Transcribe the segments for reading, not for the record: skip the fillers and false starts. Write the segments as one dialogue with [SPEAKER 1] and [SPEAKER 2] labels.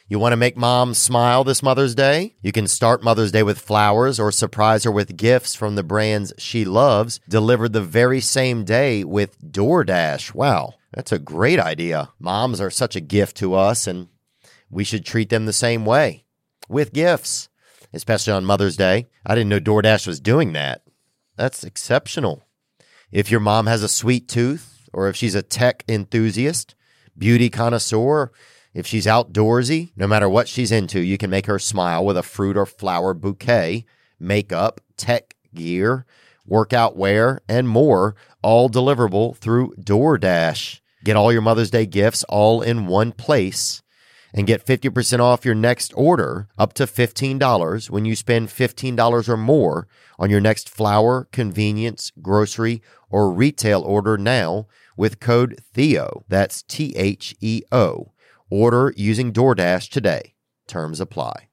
[SPEAKER 1] You want to make mom smile this Mother's Day? You can start Mother's Day with flowers or surprise her with gifts from the brands she loves, delivered the very same day with DoorDash. Wow, that's a great idea. Moms are such a gift to us, and we should treat them the same way, with gifts, especially on Mother's Day. I didn't know DoorDash was doing that. That's exceptional. If your mom has a sweet tooth, or if she's a tech enthusiast, beauty connoisseur, if she's outdoorsy, no matter what she's into, you can make her smile with a fruit or flower bouquet, makeup, tech gear, workout wear, and more, all deliverable through DoorDash. Get all your Mother's Day gifts all in one place and get 50% off your next order up to $15 when you spend $15 or more on your next flower, convenience, grocery, or retail order now with code THEO. That's THEO. Order using DoorDash today. Terms apply.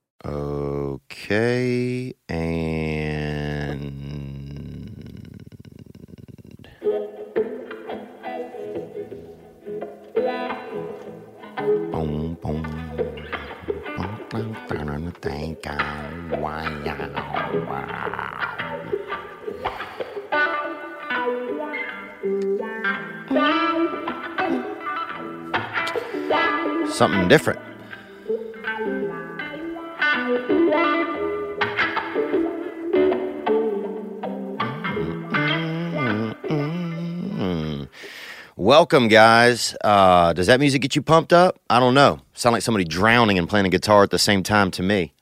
[SPEAKER 1] Okay, and boom, boom. Something different. Welcome, guys. Does that music get you pumped up? I don't know. Sound like somebody drowning and playing a guitar at the same time to me.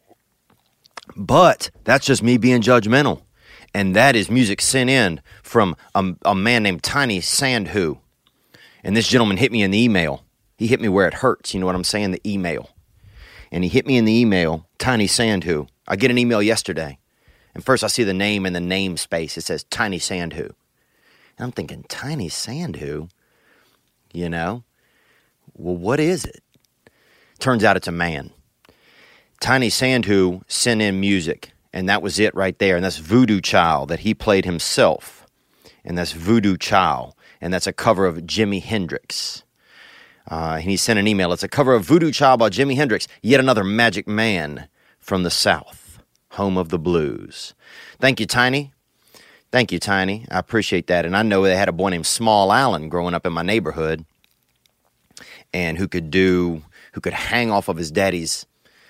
[SPEAKER 1] But that's just me being judgmental. And that is music sent in from a man named Tiny Sandhu. And this gentleman hit me in the email. He hit me where it hurts, you know what I'm saying? The email. And he hit me in the email, Tiny Sandhu. I get an email yesterday. And first I see the name in the namespace. It says Tiny Sandhu. And I'm thinking, Tiny Sandhu? You know? Well, what is it? Turns out it's a man. Tiny Sandhu sent in music. And that was it right there. And that's Voodoo Child that he played himself. And that's Voodoo Child. And that's a cover of Jimi Hendrix. And he sent an email. It's a cover of Voodoo Child by Jimi Hendrix, yet another magic man from the South, home of the blues. Thank you, Tiny. Thank you, Tiny. I appreciate that. And I know they had a boy named Small Allen growing up in my neighborhood, and who could hang off of his daddy's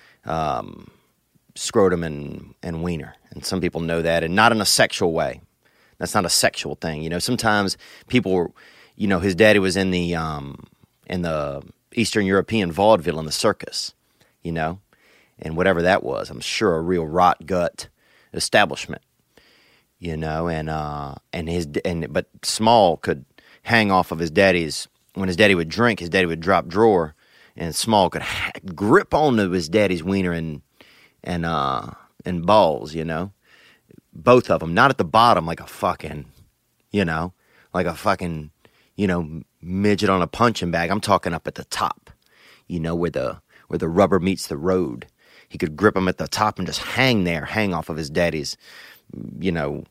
[SPEAKER 1] scrotum and wiener. And some people know that, and not in a sexual way. That's not a sexual thing. You know, sometimes people, you know, his daddy was in the Eastern European vaudeville in the circus, you know, and whatever that was, I'm sure a real rot gut establishment, you know, but Small could hang off of his daddy's, when his daddy would drink, his daddy would drop drawer, and Small could grip onto his daddy's wiener and balls, you know, both of them, not at the bottom like a fucking, you know, midget on a punching bag. I'm talking up at the top, you know, where the rubber meets the road. He could grip him at the top and just hang off of his daddy's, you know,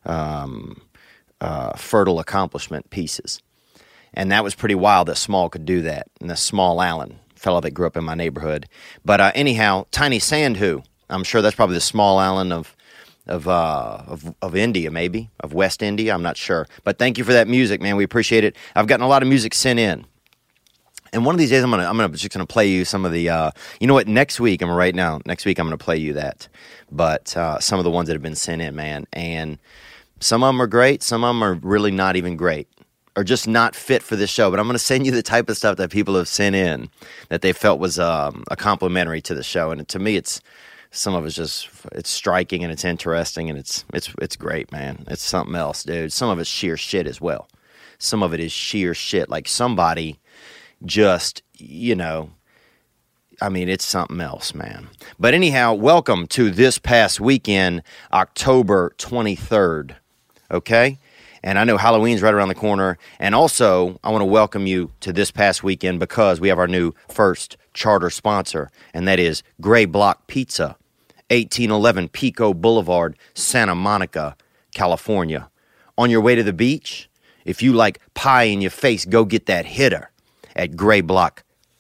[SPEAKER 1] fertile accomplishment pieces. And that was pretty wild that Small could do that. And that's Small Allen, fellow that grew up in my neighborhood. But anyhow, Tiny Sandhu, I'm sure that's probably the Small Allen of India, maybe, of West India, I'm not sure. But thank you for that music, man. We appreciate it. I've gotten a lot of music sent in. And one of these days, I'm just gonna play you some of the, you know what, next week I'm gonna play you that. But some of the ones that have been sent in, man. And some of them are great, some of them are really not even great, or just not fit for this show. But I'm gonna send you the type of stuff that people have sent in that they felt was a complimentary to the show. And to me, some of it's striking and it's interesting and it's great, man. It's something else, dude. Some of it's sheer shit as well. Some of it is sheer shit. Like somebody just, you know, I mean, it's something else, man. But anyhow, welcome to this past weekend, October 23rd, okay? And I know Halloween's right around the corner. And also, I want to welcome you to this past weekend because we have our new first charter sponsor, and that is Gray Block Pizza, 1811 Pico Boulevard, Santa Monica, California. On your way to the beach, if you like pie in your face, go get that hitter at Gray Block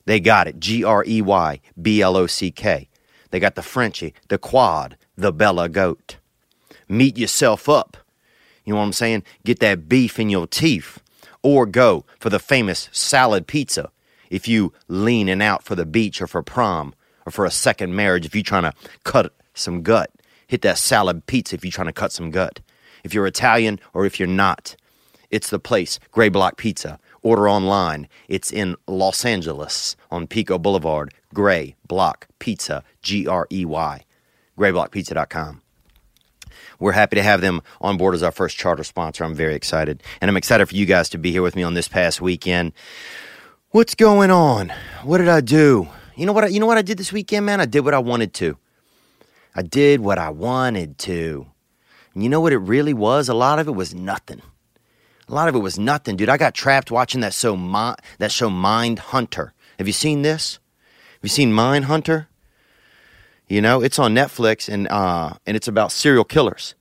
[SPEAKER 1] They got it. GREYBLOCK. They got the Frenchie, the quad, the Bella goat. Meet yourself up. You know what I'm saying? Get that beef in your teeth. Or go for the famous salad pizza if you leaning out for the beach or for prom or for a second marriage if you're trying to cut some gut. Hit that salad pizza if you're trying to cut some gut. If you're Italian or if you're not, it's the place. Gray Block Pizza. Order online. It's in Los Angeles on Pico Boulevard. Gray Block Pizza, GREY. GrayBlockPizza.com. We're happy to have them on board as our first charter sponsor. I'm very excited. And I'm excited for you guys to be here with me on this past weekend. What's going on? What did I do? You know what I did this weekend, man? I did what I wanted to. I did what I wanted to. And you know what it really was? A lot of it was nothing. A lot of it was nothing, dude. I got trapped watching that show Mindhunter. Have you seen this? Have you seen Mindhunter? You know, it's on Netflix, and it's about serial killers.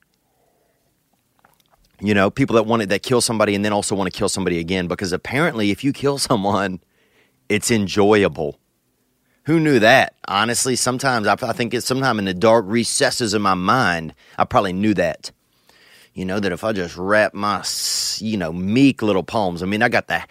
[SPEAKER 1] You know, people that kill somebody and then also want to kill somebody again, because apparently if you kill someone, it's enjoyable. Who knew that? Honestly, sometimes I think it's sometime in the dark recesses of my mind, I probably knew that. You know, that if I just wrap my, meek little palms. I mean, I got the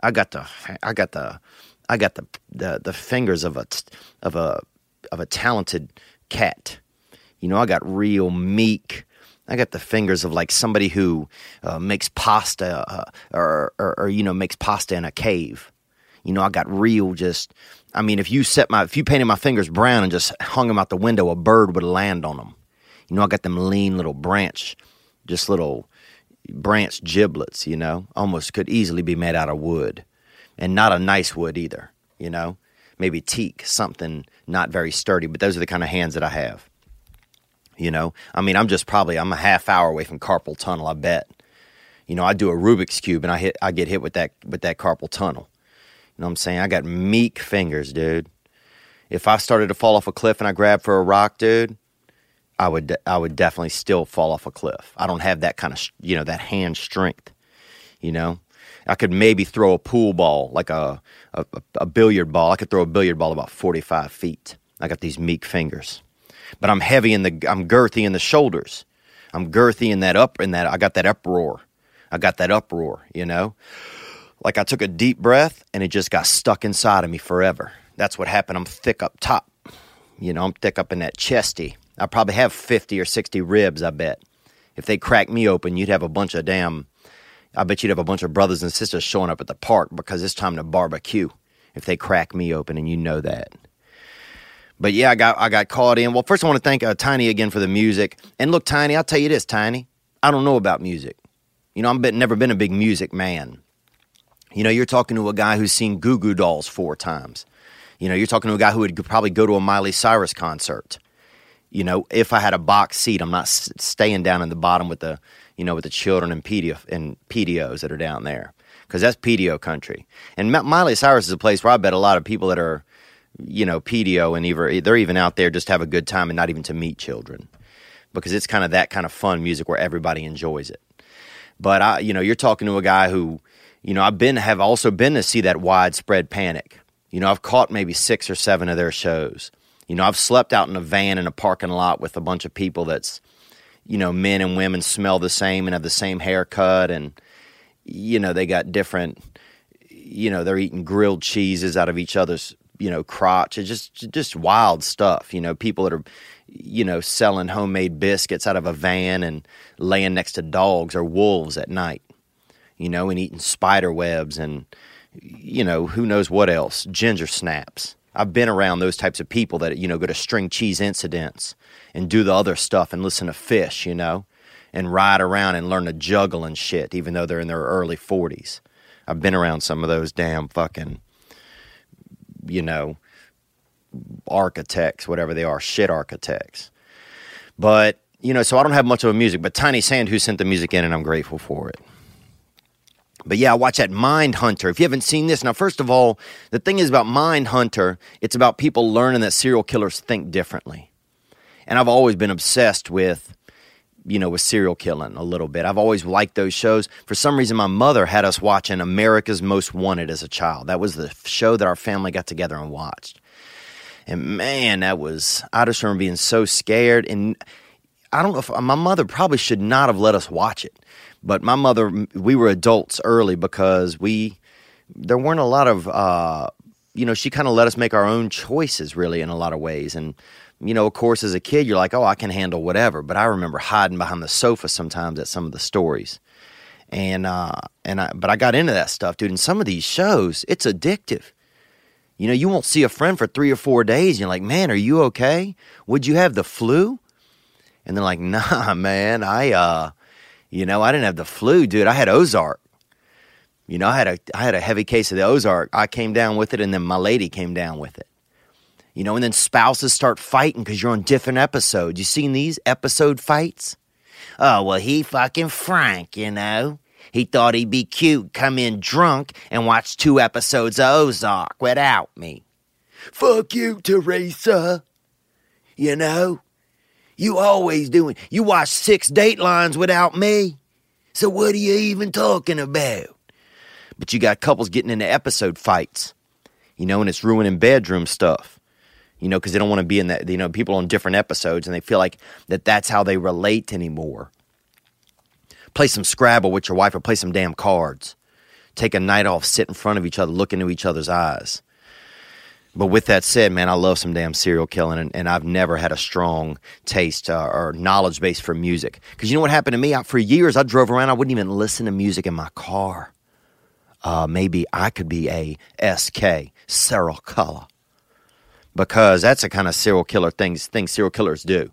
[SPEAKER 1] fingers of a talented cat. You know, I got real meek. I got the fingers of like somebody who makes pasta or makes pasta in a cave. You know, I got real just. I mean, if you painted my fingers brown and just hung them out the window, a bird would land on them. You know, I got them lean little branch giblets, you know, almost could easily be made out of wood, and not a nice wood either, you know, maybe teak, something not very sturdy, but those are the kind of hands that I have, you know. I mean, I'm a half hour away from carpal tunnel, I bet. You know, I do a Rubik's Cube and I get hit with that carpal tunnel. You know what I'm saying? I got meek fingers, dude. If I started to fall off a cliff and I grabbed for a rock, dude, I would definitely still fall off a cliff. I don't have that kind of, that hand strength, you know. I could maybe throw a pool ball, like a billiard ball. I could throw a billiard ball about 45 feet. I got these meek fingers. But I'm girthy in the shoulders. I'm girthy in that I got that uproar. You know. Like I took a deep breath and it just got stuck inside of me forever. That's what happened. I'm thick up top. You know, I'm thick up in that chesty. I probably have 50 or 60 ribs, I bet. If they cracked me open, I bet you'd have a bunch of brothers and sisters showing up at the park because it's time to barbecue if they crack me open, and you know that. But yeah, I got caught in. Well, first I want to thank Tiny again for the music. And look, Tiny, I'll tell you this, Tiny. I don't know about music. You know, I've never been a big music man. You know, you're talking to a guy who's seen Goo Goo Dolls 4 times. You know, you're talking to a guy who would probably go to a Miley Cyrus concert. You know, if I had a box seat, I'm not staying down in the bottom with the children and PDOs that are down there, because that's PDO country. And Miley Cyrus is a place where I bet a lot of people that are, PDO and they're even out there just to have a good time and not even to meet children, because it's kind of that kind of fun music where everybody enjoys it. But you're talking to a guy who, have also been to see that Widespread Panic. You know, I've caught maybe 6 or 7 of their shows. You know, I've slept out in a van in a parking lot with a bunch of people that's, men and women smell the same and have the same haircut, and, they got different, they're eating grilled cheeses out of each other's, crotch. It's just wild stuff. People that are, selling homemade biscuits out of a van and laying next to dogs or wolves at night, and eating spider webs and, who knows what else, ginger snaps. I've been around those types of people that, go to string cheese incidents and do the other stuff and listen to Fish, and ride around and learn to juggle and shit, even though they're in their early 40s. I've been around some of those damn fucking, architects, whatever they are, shit architects. But, so I don't have much of a music, but Tiny Sand, who sent the music in, and I'm grateful for it. But yeah, watch that Mindhunter. If you haven't seen this, now first of all, the thing is about Mindhunter, it's about people learning that serial killers think differently. And I've always been obsessed with, with serial killing a little bit. I've always liked those shows. For some reason, my mother had us watching America's Most Wanted as a child. That was the show that our family got together and watched. And man, I just remember being so scared. And I don't know if my mother probably should not have let us watch it. But my mother, we were adults early because there weren't a lot of, she kind of let us make our own choices really in a lot of ways. And, of course, as a kid, you're like, oh, I can handle whatever. But I remember hiding behind the sofa sometimes at some of the stories. But I got into that stuff, dude. And some of these shows, it's addictive. You won't see a friend for 3 or 4 days. And you're like, man, are you okay? Would you have the flu? And they're like, nah, man, I didn't have the flu, dude. I had Ozark. I had a heavy case of the Ozark. I came down with it, and then my lady came down with it. And then spouses start fighting because you're on different episodes. You seen these episode fights? Oh, well, he fucking Frank, He thought he'd be cute, come in drunk, and watch 2 episodes of Ozark without me. Fuck you, Teresa. You always doing. You watch 6 Datelines without me. So what are you even talking about? But you got couples getting into episode fights, and it's ruining bedroom stuff, because they don't want to be in that, people on different episodes, and they feel like that's how they relate anymore. Play some Scrabble with your wife or play some damn cards. Take a night off, sit in front of each other, look into each other's eyes. But with that said, man, I love some damn serial killing, and I've never had a strong taste or knowledge base for music. Because you know what happened to me? For years, I drove around, I wouldn't even listen to music in my car. Maybe I could be a SK, serial killer. Because that's the kind of serial killer things serial killers do.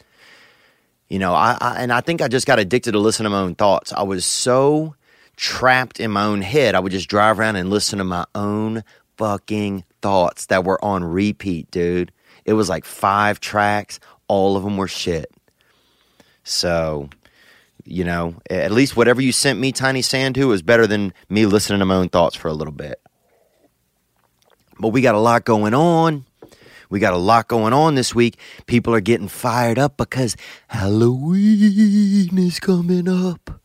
[SPEAKER 1] I think I just got addicted to listening to my own thoughts. I was so trapped in my own head, I would just drive around and listen to my own fucking thoughts that were on repeat, dude. It was like 5 tracks. All of them were shit. So, at least whatever you sent me, Tiny Sandu, was better than me listening to my own thoughts for a little bit. But we got a lot going on. This week. People are getting fired up because Halloween is coming up.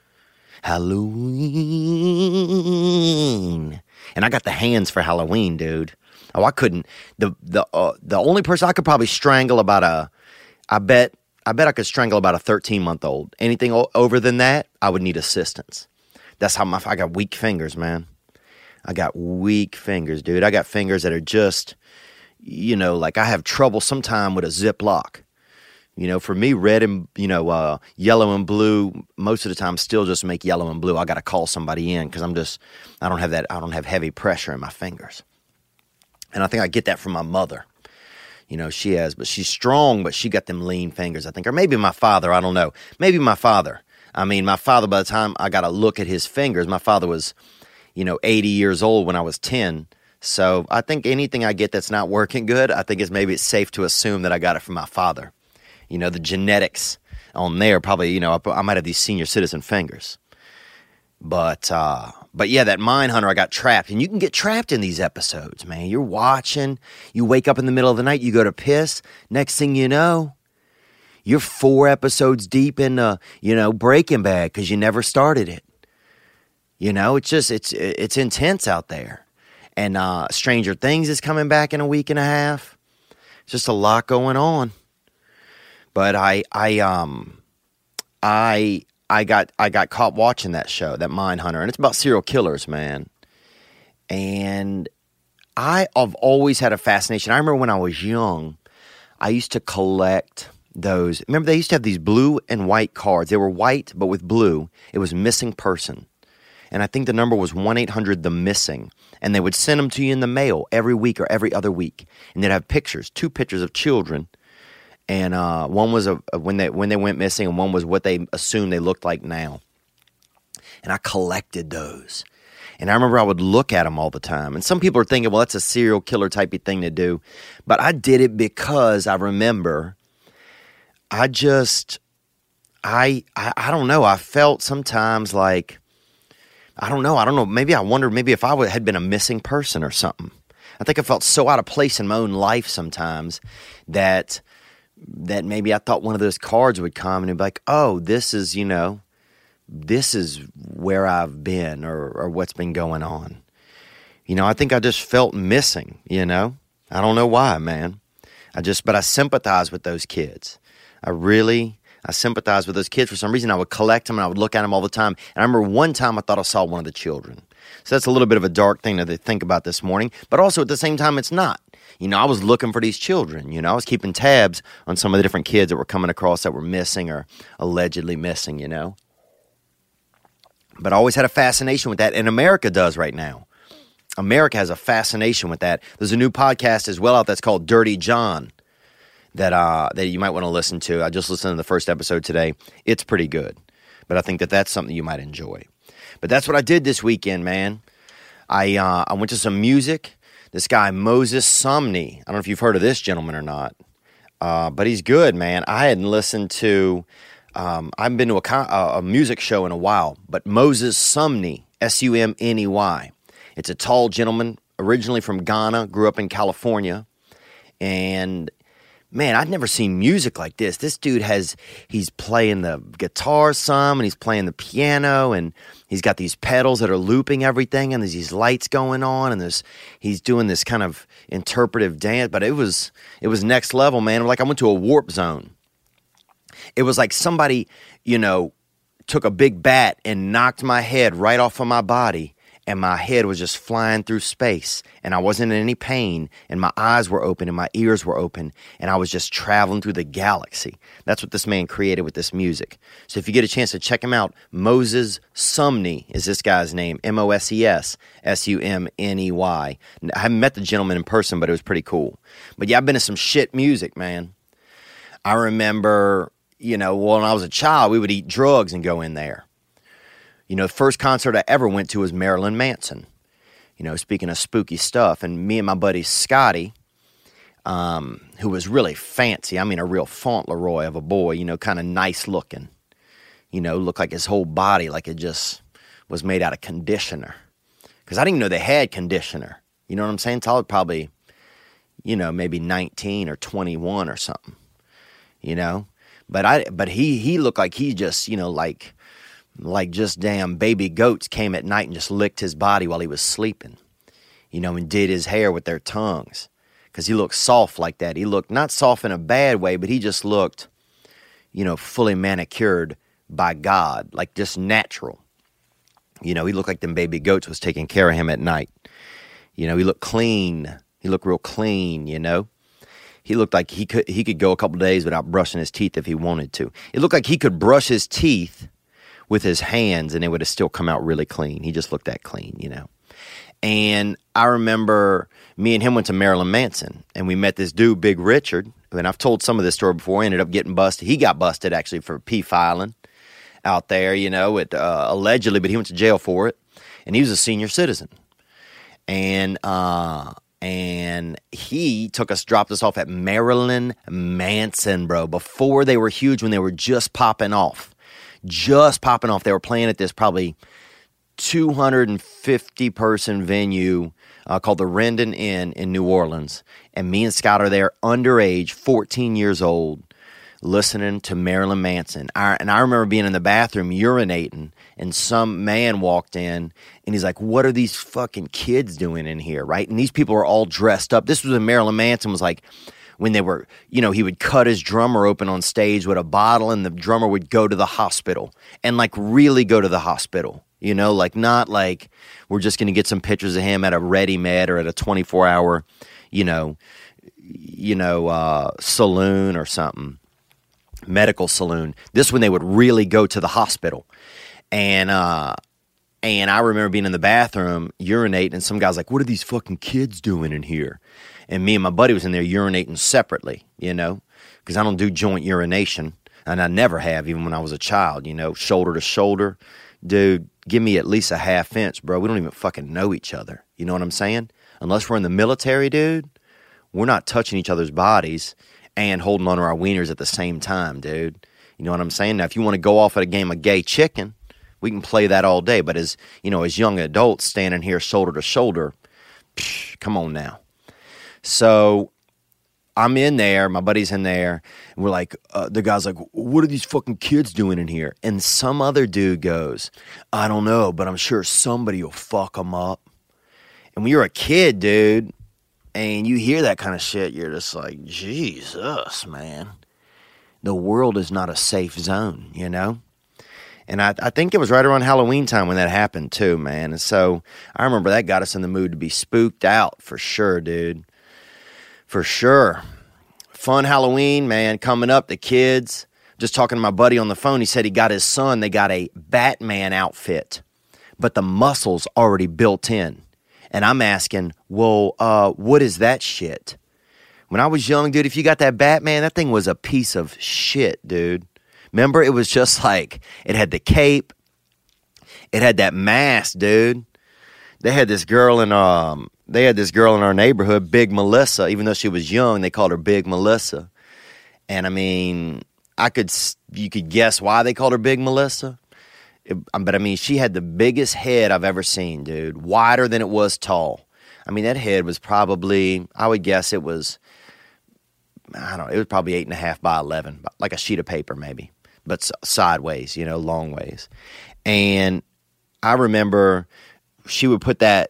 [SPEAKER 1] Halloween. And I got the hands for Halloween, dude. Oh, I couldn't. The only person I could probably strangle I bet I could strangle about a 13-month-old. Anything over than that, I would need assistance. That's how I got weak fingers, man. I got weak fingers, dude. I got fingers that are just, like I have trouble sometime with a Ziploc. For me, red and, yellow and blue, most of the time still just make yellow and blue. I got to call somebody in because I don't have heavy pressure in my fingers. And I think I get that from my mother. She has, but she's strong, but she got them lean fingers, I think. Or maybe my father, I don't know. Maybe my father. My father, by the time I got to look at his fingers, my father was, 80 years old when I was 10. So I think anything I get that's not working good, I think maybe it's safe to assume that I got it from my father. The genetics on there probably, I might have these senior citizen fingers. But yeah, that Mindhunter, I got trapped. And you can get trapped in these episodes, man. You're watching, you wake up in the middle of the night, you go to piss. Next thing you know, you're 4 episodes deep in, Breaking Bad because you never started it. It's just, it's intense out there. And Stranger Things is coming back in a week and a half. Just a lot going on. But I got caught watching that show, that Mindhunter, and it's about serial killers, man. And I've always had a fascination. I remember when I was young, I used to collect those. Remember, they used to have these blue and white cards. They were white, but with blue. It was missing person. And I think the number was 1-800-THE-MISSING. And they would send them to you in the mail every week or every other week. And they'd have pictures, 2 pictures of children. And one was when they went missing, and one was what they assumed they looked like now. And I collected those. And I remember I would look at them all the time. And some people are thinking, well, that's a serial killer type of thing to do. But I did it because I remember I don't know. I felt sometimes like, I don't know. Maybe I wondered if I had been a missing person or something. I think I felt so out of place in my own life sometimes that that maybe I thought one of those cards would come and it'd be like, oh, this is where I've been or what's been going on. I think I just felt missing, I don't know why, man. But I sympathize with those kids. I sympathize with those kids. For some reason, I would collect them and I would look at them all the time. And I remember one time I thought I saw one of the children. So that's a little bit of a dark thing to think about this morning. But also at the same time, it's not. I was looking for these children. I was keeping tabs on some of the different kids that were coming across that were missing or allegedly missing, But I always had a fascination with that. And America does right now. America has a fascination with that. There's a new podcast as well out that's called Dirty John that you might want to listen to. I just listened to the first episode today. It's pretty good. But I think that's something you might enjoy. But that's what I did this weekend, man. I went to some music. This guy, Moses Sumney. I don't know if you've heard of this gentleman or not. But he's good, man. I hadn't listened to, I haven't been to a music show in a while. But Moses Sumney, Sumney. It's a tall gentleman, originally from Ghana, grew up in California. And man, I'd never seen music like this. This dude he's playing the guitar some, and he's playing the piano, and he's got these pedals that are looping everything, and there's these lights going on, and he's doing this kind of interpretive dance, but it was next level, man. Like I went to a warp zone. It was like somebody, took a big bat and knocked my head right off of my body, and my head was just flying through space, and I wasn't in any pain, and my eyes were open, and my ears were open, and I was just traveling through the galaxy. That's what this man created with this music. So if you get a chance to check him out, Moses Sumney is this guy's name, Moses Sumney. I haven't met the gentleman in person, but it was pretty cool. But yeah, I've been to some shit music, man. I remember, when I was a child, we would eat drugs and go in there. The first concert I ever went to was Marilyn Manson, speaking of spooky stuff. And me and my buddy Scotty, who was really fancy, I mean a real Fauntleroy of a boy, kind of nice looking, looked like his whole body like it just was made out of conditioner. Because I didn't even know they had conditioner. You know what I'm saying? Till I was probably, maybe 19 or 21 or something, But he looked like he just, like just damn baby goats came at night and just licked his body while he was sleeping, and did his hair with their tongues. Because he looked soft like that. He looked not soft in a bad way, but he just looked, fully manicured by God, like just natural. He looked like them baby goats was taking care of him at night. He looked clean. He looked real clean, He looked like he could go a couple days without brushing his teeth if he wanted to. It looked like he could brush his teeth with his hands, and it would have still come out really clean. He just looked that clean, And I remember me and him went to Marilyn Manson, and we met this dude, Big Richard, and I've told some of this story before. He ended up getting busted. He got busted, actually, for P-filing out there, allegedly, but he went to jail for it, and he was a senior citizen. And he dropped us off at Marilyn Manson, bro, before they were huge, when they were just popping off. They were playing at this probably 250-person venue called the Rendon Inn in New Orleans. And me and Scott are there, underage, 14 years old, listening to Marilyn Manson. And I remember being in the bathroom urinating, and some man walked in, and he's like, what are these fucking kids doing in here, right? And these people are all dressed up. This was when Marilyn Manson was like, when they were, he would cut his drummer open on stage with a bottle, and the drummer would go to the hospital and like really go to the hospital, like not like we're just going to get some pictures of him at a Ready Med or at a 24-hour, saloon or something, medical saloon. This one they would really go to the hospital. And I remember being in the bathroom urinating, and some guy's like, what are these fucking kids doing in here? And me and my buddy was in there urinating separately, because I don't do joint urination, and I never have, even when I was a child, shoulder to shoulder. Dude, give me at least a half inch, bro. We don't even fucking know each other. You know what I'm saying? Unless we're in the military, dude, we're not touching each other's bodies and holding onto our wieners at the same time, dude. You know what I'm saying? Now, if you want to go off at a game of gay chicken, we can play that all day. But as young adults standing here shoulder to shoulder, come on now. So I'm in there, my buddy's in there, and we're like, the guy's like, what are these fucking kids doing in here? And some other dude goes, I don't know, but I'm sure somebody will fuck them up. And when you're a kid, dude, and you hear that kind of shit, you're just like, Jesus, man. The world is not a safe zone, you know? And I think it was right around Halloween time when that happened too, man. And so I remember that got us in the mood to be spooked out for sure, dude. For sure. Fun Halloween, man, coming up, the kids. Just talking to my buddy on the phone, he said he got his son, they got a Batman outfit, but the muscles already built in. And I'm asking, well, what is that shit? When I was young, dude, if you got that Batman, that thing was a piece of shit, dude. Remember, it was just like, it had the cape, it had that mask, dude. They had this girl in our neighborhood, Big Melissa. Even though she was young, they called her Big Melissa. And I mean, you could guess why they called her Big Melissa. But I mean, she had the biggest head I've ever seen, dude. Wider than it was tall. I mean, that head was probably, I would guess it was, I don't know, it was probably 8.5 by 11, like a sheet of paper maybe, but sideways, you know, long ways. And I remember she would put the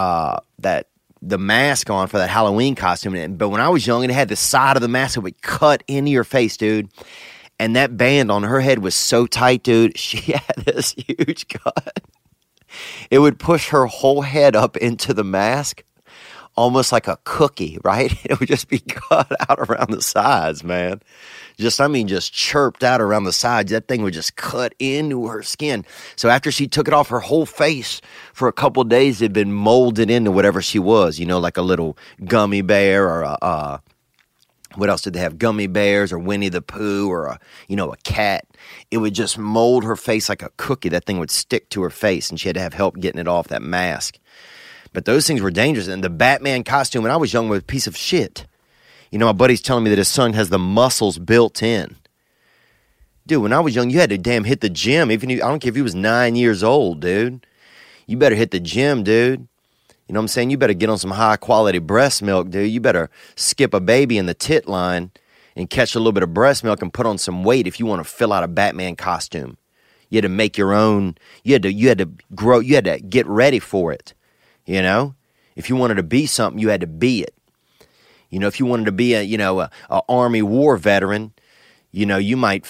[SPEAKER 1] mask on for that Halloween costume. But when I was young, it had the side of the mask that would cut into your face, dude. And that band on her head was so tight, dude. She had this huge cut. It would push her whole head up into the mask, almost like a cookie, right? It would just be cut out around the sides, man. Just chirped out around the sides. That thing would just cut into her skin. So after she took it off, her whole face for a couple of days had been molded into whatever she was, you know, like a little gummy bear or what else did they have? Gummy bears or Winnie the Pooh or a cat. It would just mold her face like a cookie. That thing would stick to her face, and she had to have help getting it off, that mask. But those things were dangerous. And the Batman costume when I was young was a piece of shit. You know, my buddy's telling me that his son has the muscles built in. Dude, when I was young, you had to damn hit the gym. I don't care if he was 9 years old, dude. You better hit the gym, dude. You know what I'm saying? You better get on some high-quality breast milk, dude. You better skip a baby in the tit line and catch a little bit of breast milk and put on some weight if you want to fill out a Batman costume. You had to make your own. You had to grow. You had to get ready for it, you know? If you wanted to be something, you had to be it. You know, if you wanted to be a Army war veteran, you know, you might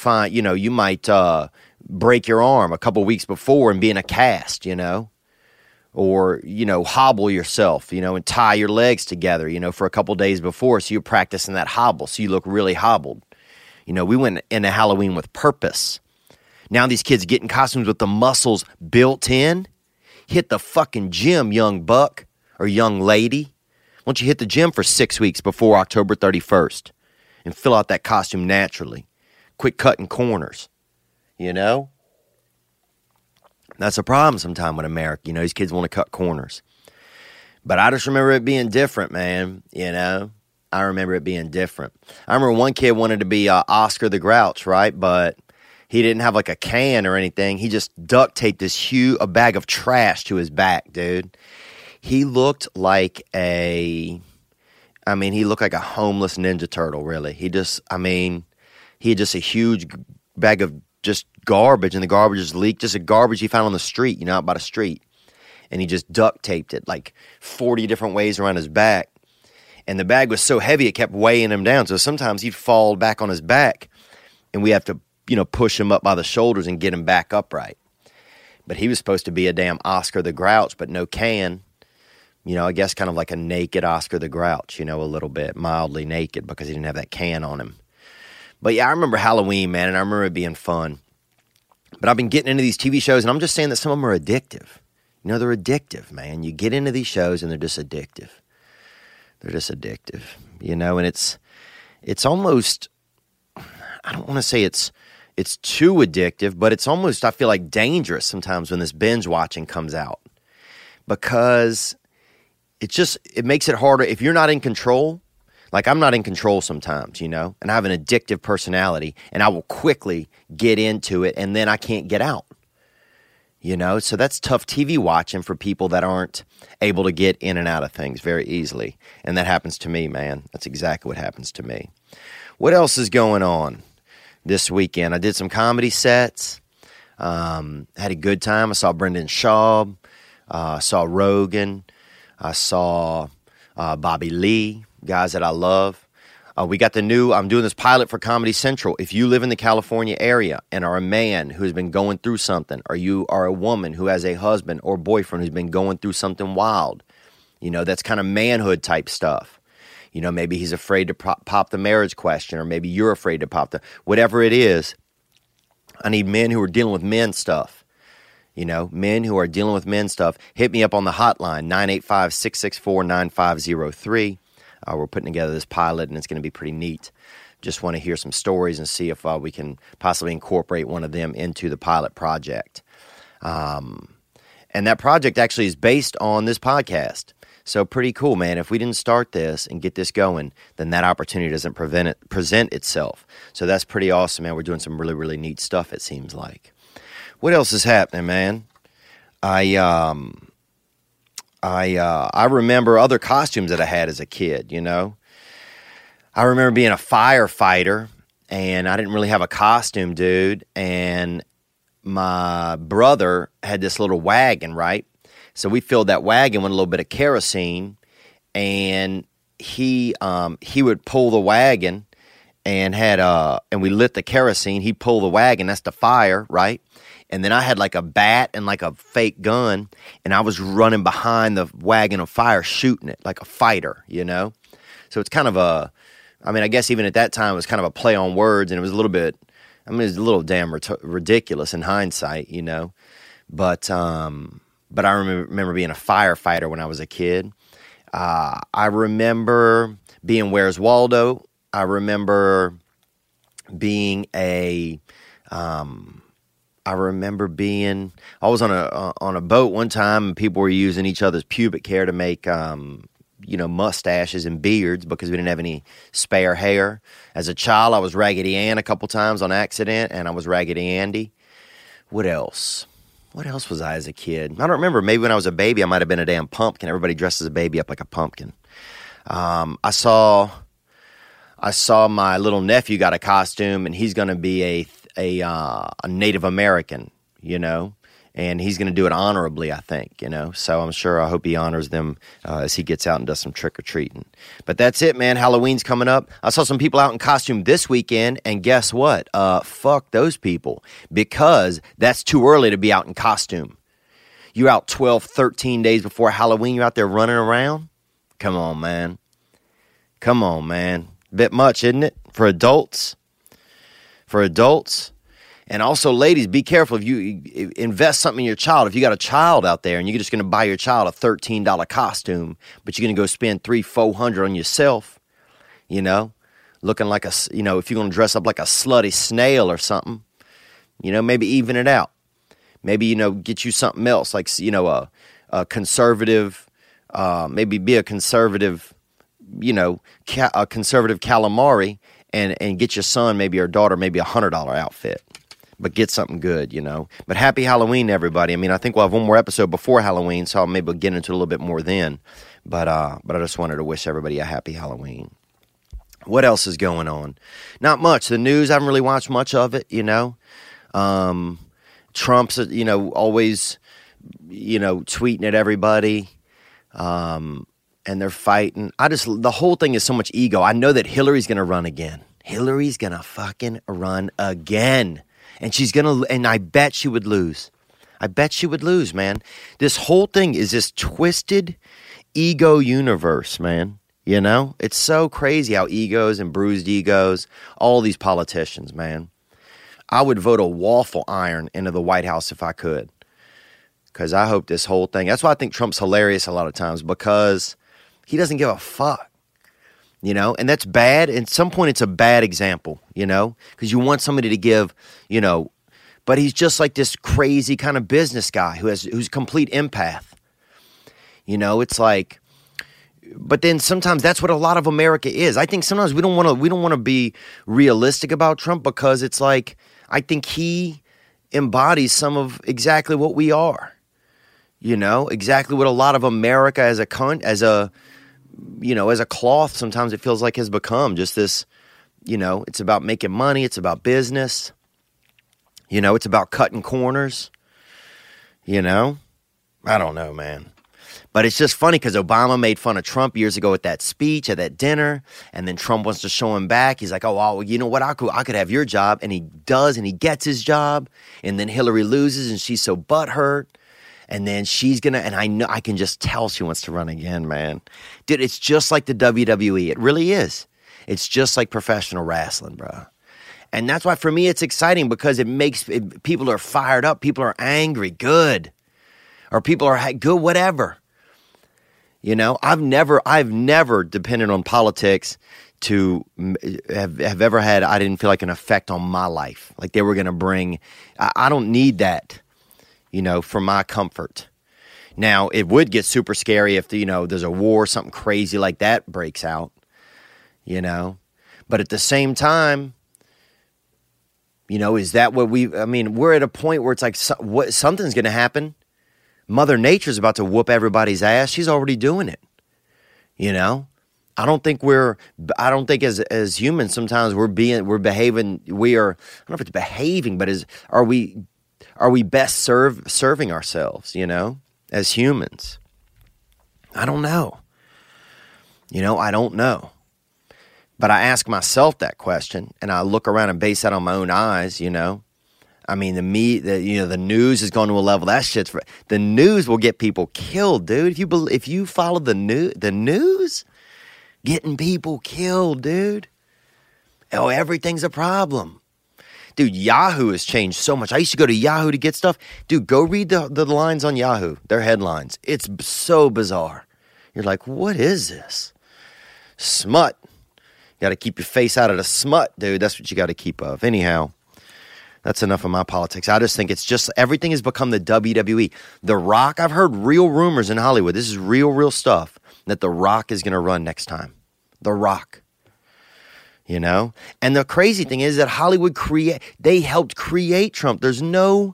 [SPEAKER 1] break your arm a couple weeks before and be in a cast, you know? Or, you know, hobble yourself, you know, and tie your legs together, you know, for a couple days before. So you're practicing that hobble. So you look really hobbled. You know, we went into Halloween with purpose. Now these kids getting costumes with the muscles built in. Hit the fucking gym, young buck or young lady. Why don't you hit the gym for 6 weeks before October 31st and fill out that costume naturally. Quit cutting corners, you know? That's a problem sometimes with America. You know, these kids want to cut corners. But I just remember it being different, man. You know, I remember it being different. I remember one kid wanted to be Oscar the Grouch, right? But he didn't have like a can or anything. He just duct taped a bag of trash to his back, dude. He looked like he looked like a homeless Ninja Turtle, really. He had just a huge bag of just garbage, and the garbage just leaked, just a garbage he found on the street, you know, out by the street. And he just duct taped it like 40 different ways around his back. And the bag was so heavy, it kept weighing him down. So sometimes he'd fall back on his back, and we have to, you know, push him up by the shoulders and get him back upright. But he was supposed to be a damn Oscar the Grouch, but no can. You know, I guess kind of like a naked Oscar the Grouch, you know, a little bit, mildly naked, because he didn't have that can on him. But yeah, I remember Halloween, man, and I remember it being fun. But I've been getting into these TV shows, and I'm just saying that some of them are addictive. You know, they're addictive, man. You get into these shows, and they're just addictive. They're just addictive, you know, and it's almost, I don't want to say it's too addictive, but it's almost, I feel like, dangerous sometimes when this binge watching comes out. Because it makes it harder. If you're not in control, like I'm not in control sometimes, you know, and I have an addictive personality, and I will quickly get into it, and then I can't get out. You know, so that's tough TV watching for people that aren't able to get in and out of things very easily. And that happens to me, man. That's exactly what happens to me. What else is going on this weekend? I did some comedy sets. Had a good time. I saw Brendan Schaub. Saw Rogan. I saw Bobby Lee, guys that I love. We got I'm doing this pilot for Comedy Central. If you live in the California area and are a man who's been going through something, or you are a woman who has a husband or boyfriend who's been going through something wild, you know, that's kind of manhood type stuff. You know, maybe he's afraid to pop the marriage question, or maybe you're afraid to pop whatever it is. I need men who are dealing with men stuff. You know, men who are dealing with men stuff. Hit me up on the hotline, 985-664-9503. We're putting together this pilot, and it's going to be pretty neat. Just want to hear some stories and see if we can possibly incorporate one of them into the pilot project. And that project actually is based on this podcast. So pretty cool, man. If we didn't start this and get this going, then that opportunity doesn't present itself. So that's pretty awesome, man. We're doing some really, really neat stuff, it seems like. What else is happening, man? I remember other costumes that I had as a kid, you know. I remember being a firefighter, and I didn't really have a costume, dude. And my brother had this little wagon, right? So we filled that wagon with a little bit of kerosene, and he would pull the wagon and and we lit the kerosene. He'd pull the wagon, that's the fire, right? And then I had like a bat and like a fake gun, and I was running behind the wagon of fire shooting it like a fighter, you know? So it's kind of I guess even at that time it was kind of a play on words, and it was a little bit, it was a little damn ridiculous in hindsight, you know? But I remember being a firefighter when I was a kid. I remember being Where's Waldo. I remember being I was on a boat one time, and people were using each other's pubic hair to make, mustaches and beards because we didn't have any spare hair. As a child, I was Raggedy Ann a couple times on accident, and I was Raggedy Andy. What else? What else was I as a kid? I don't remember. Maybe when I was a baby, I might have been a damn pumpkin. Everybody dresses a baby up like a pumpkin. I saw my little nephew got a costume, and he's going to be a Native American, you know, and he's going to do it honorably, I think, you know. So I hope he honors them as he gets out and does some trick-or-treating. But that's it, man. Halloween's coming up. I saw some people out in costume this weekend, and guess what? Fuck those people, because that's too early to be out in costume. You're out 12, 13 days before Halloween. You're out there running around? Come on, man. Come on, man. Bit much, isn't it? For adults. And also, ladies, be careful if you invest something in your child. If you got a child out there and you're just going to buy your child a $13 costume, but you're going to go spend $300-$400 on yourself, you know, looking like if you're going to dress up like a slutty snail or something, you know, maybe even it out. Maybe, you know, get you something else, like, you know, a conservative, maybe be a conservative, you know, a conservative calamari. And get your son, maybe your daughter, maybe $100 outfit. But get something good, you know. But happy Halloween, everybody. I mean, I think we'll have one more episode before Halloween, so I'll maybe get into it a little bit more then. But I just wanted to wish everybody a happy Halloween. What else is going on? Not much. The news, I haven't really watched much of it, you know. Trump's, you know, always, you know, tweeting at everybody. And they're fighting. The whole thing is so much ego. I know that Hillary's going to run again. Hillary's going to fucking run again. And I bet she would lose. I bet she would lose, man. This whole thing is this twisted ego universe, man. You know? It's so crazy how egos and bruised egos, all these politicians, man. I would vote a waffle iron into the White House if I could. Because I hope this whole thing, that's why I think Trump's hilarious a lot of times, because he doesn't give a fuck, you know, and that's bad. At some point, it's a bad example, you know, because you want somebody to give, you know, but he's just like this crazy kind of business guy who's complete empath. You know, it's like, but then sometimes that's what a lot of America is. I think sometimes we don't want to be realistic about Trump, because it's like, I think he embodies some of exactly what we are. You know, exactly what a lot of America as a cloth sometimes it feels like has become just this, you know, it's about making money. It's about business. You know, it's about cutting corners. You know, I don't know, man. But it's just funny because Obama made fun of Trump years ago at that speech, at that dinner, and then Trump wants to show him back. He's like, oh, well, you know what? I could have your job. And he does, and he gets his job. And then Hillary loses, and she's so butthurt. And then she's going to, and I know, I can just tell she wants to run again, man. Dude, it's just like the WWE. It really is. It's just like professional wrestling, bro. And that's why for me it's exciting because people are fired up. People are angry, good. Or people are good, whatever. You know, I've never depended on politics to have ever had, I didn't feel like an effect on my life. Like they were going to bring, I don't need that. You know, for my comfort. Now, it would get super scary if, you know, there's a war, something crazy like that breaks out, you know. But at the same time, you know, is that what we're at a point where it's like something's going to happen. Mother Nature's about to whoop everybody's ass. She's already doing it, you know. I don't think as humans sometimes we're behaving, I don't know if it's behaving, but are we best serving ourselves, you know, as humans? I don't know. You know, I don't know. But I ask myself that question, and I look around and base that on my own eyes, you know. I mean, the news has gone to a level, the news will get people killed, dude. If you follow the news, getting people killed, dude. Oh, everything's a problem. Dude, Yahoo has changed so much. I used to go to Yahoo to get stuff. Dude, go read the lines on Yahoo, their headlines. It's so bizarre. You're like, what is this? Smut. You got to keep your face out of the smut, dude. That's what you got to keep of. Anyhow, that's enough of my politics. I just think it's just everything has become the WWE. The Rock, I've heard real rumors in Hollywood. This is real stuff that The Rock is going to run next time. The Rock. You know? And the crazy thing is that Hollywood they helped create Trump. That's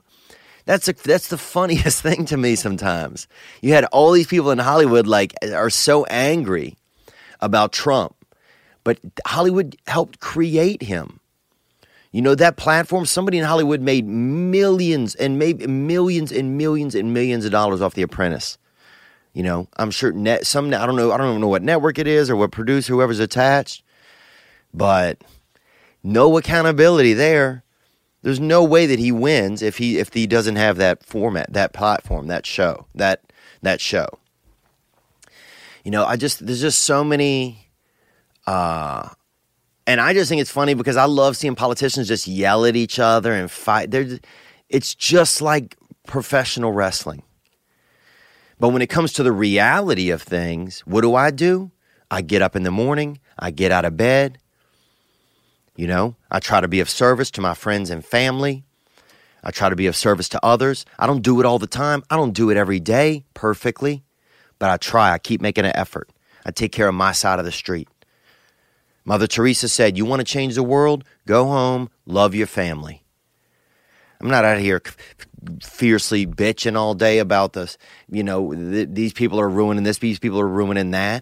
[SPEAKER 1] the funniest thing to me sometimes. You had all these people in Hollywood like are so angry about Trump, but Hollywood helped create him. You know, that platform, somebody in Hollywood made millions and maybe millions and millions and millions of dollars off The Apprentice. You know, I'm sure I don't know what network it is or what producer, whoever's attached. But no accountability there. There's no way that he wins if he doesn't have that format, that platform, that show, that show. You know, there's just so many, and I just think it's funny because I love seeing politicians just yell at each other and fight. It's just like professional wrestling. But when it comes to the reality of things, what do? I get up in the morning, I get out of bed. You know, I try to be of service to my friends and family. I try to be of service to others. I don't do it all the time. I don't do it every day perfectly, but I try. I keep making an effort. I take care of my side of the street. Mother Teresa said, you want to change the world? Go home, love your family. I'm not out here fiercely bitching all day about this. You know, these people are ruining this. These people are ruining that.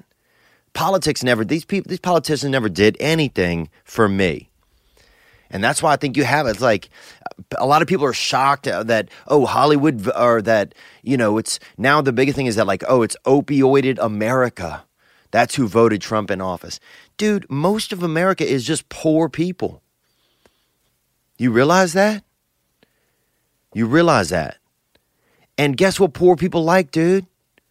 [SPEAKER 1] These politicians never did anything for me. And that's why I think you have it. It's like a lot of people are shocked that, Hollywood, or that, you know, it's now the big thing is that like, it's opioided America. That's who voted Trump in office. Dude, most of America is just poor people. You realize that? You realize that. And guess what poor people like, dude?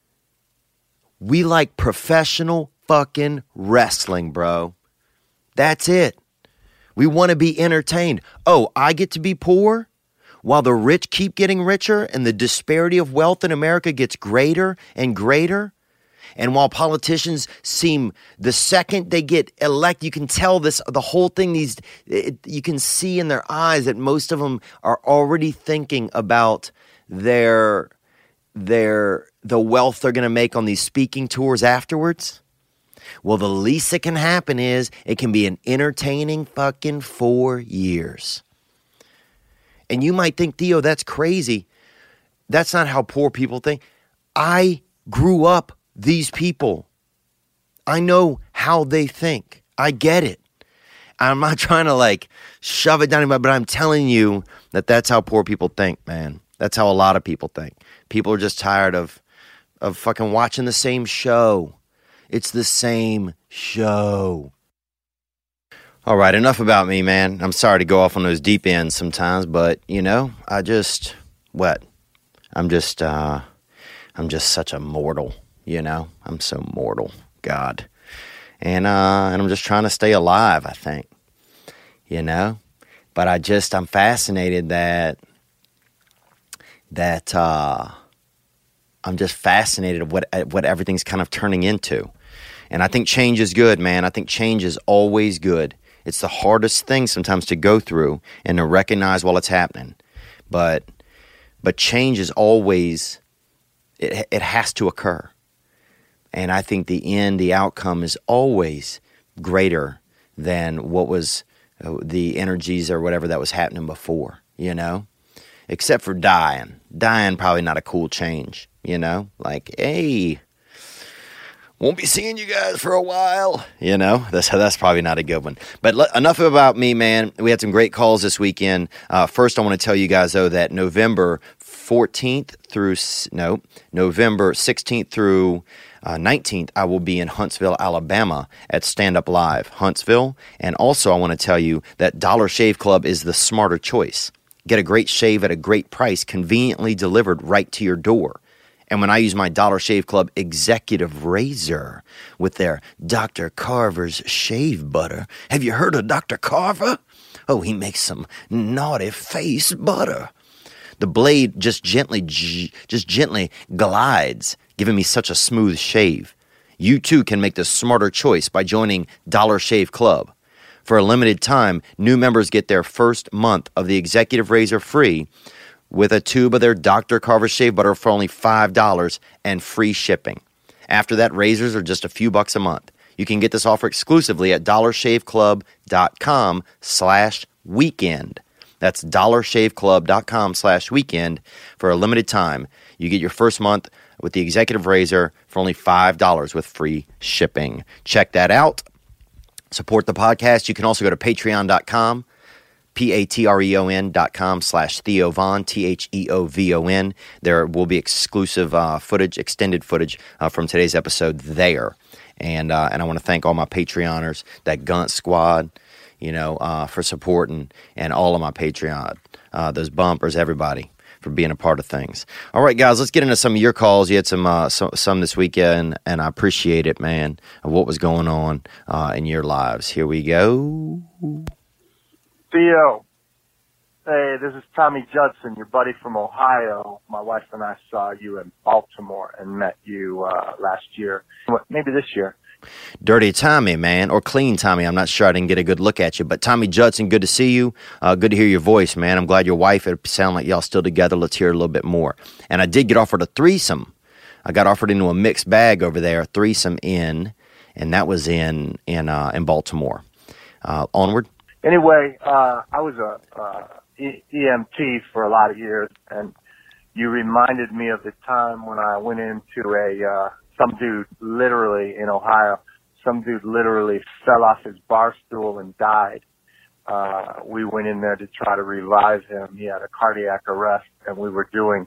[SPEAKER 1] We like professional fucking wrestling, bro. That's it. We want to be entertained. Oh, I get to be poor while the rich keep getting richer and the disparity of wealth in America gets greater and greater. And while politicians seem, the second they get elected, you can tell the whole thing, you can see in their eyes that most of them are already thinking about the wealth they're going to make on these speaking tours afterwards. Well, the least that can happen is it can be an entertaining fucking 4 years. And you might think, Theo, that's crazy. That's not how poor people think. I grew up these people. I know how they think. I get it. I'm not trying to like shove it down, but I'm telling you that that's how poor people think, man. That's how a lot of people think. People are just tired of fucking watching the same show. It's the same show. All right, enough about me, man. I'm sorry to go off on those deep ends sometimes, but you know, I'm just such a mortal, you know? I'm so mortal, God. And I'm just trying to stay alive, I think, you know? But I'm fascinated that I'm just fascinated of what everything's kind of turning into. And I think change is good, man. I think change is always good. It's the hardest thing sometimes to go through and to recognize while it's happening. But change is always, it has to occur. And I think the outcome is always greater than what was the energies or whatever that was happening before, you know? Except for dying. Dying, probably not a cool change, you know? Like, hey, won't be seeing you guys for a while, you know? That's probably not a good one. But enough about me, man. We had some great calls this weekend. First, I want to tell you guys, though, that November 16th through 19th, I will be in Huntsville, Alabama at Stand Up Live, Huntsville. And also, I want to tell you that Dollar Shave Club is the smarter choice. Get a great shave at a great price, conveniently delivered right to your door. And when I use my Dollar Shave Club executive razor with their Dr. Carver's shave butter. Have you heard of Dr. Carver? Oh, he makes some naughty face butter. The blade just gently glides, giving me such a smooth shave. You too can make the smarter choice by joining Dollar Shave Club. For a limited time, new members get their first month of the executive razor free with a tube of their Dr. Carver shave butter for only $5 and free shipping. After that, razors are just a few bucks a month. You can get this offer exclusively at dollarshaveclub.com/weekend. That's dollarshaveclub.com/weekend. For a limited time, you get your first month with the executive razor for only $5 with free shipping. Check that out. Support the podcast. You can also go to patreon.com, patreon.com/Theo Von, TheoVon. There will be exclusive footage, extended footage from today's episode there. And I want to thank all my Patreoners, that Gunt Squad, you know, for supporting, and all of my Patreon, those bumpers, everybody, for being a part of things. All right, guys, let's get into some of your calls. You had some this weekend, and I appreciate it, man, of what was going on in your lives. Here we go.
[SPEAKER 2] Theo, hey, this is Tommy Judson, your buddy from Ohio. My wife and I saw you in Baltimore and met you last year, maybe this year.
[SPEAKER 1] Dirty Tommy, man, or Clean Tommy. I'm not sure. I didn't get a good look at you. But Tommy Judson, good to see you. Good to hear your voice, man. I'm glad your wife, it sounded like y'all still together. Let's hear a little bit more. And I did get offered a threesome. I got offered into a mixed bag over there, a threesome and that was in Baltimore. Onward.
[SPEAKER 2] Anyway, I was a EMT for a lot of years, and you reminded me of the time when I went into some dude literally in Ohio, some dude literally fell off his bar stool and died. We went in there to try to revive him. He had a cardiac arrest, and we were doing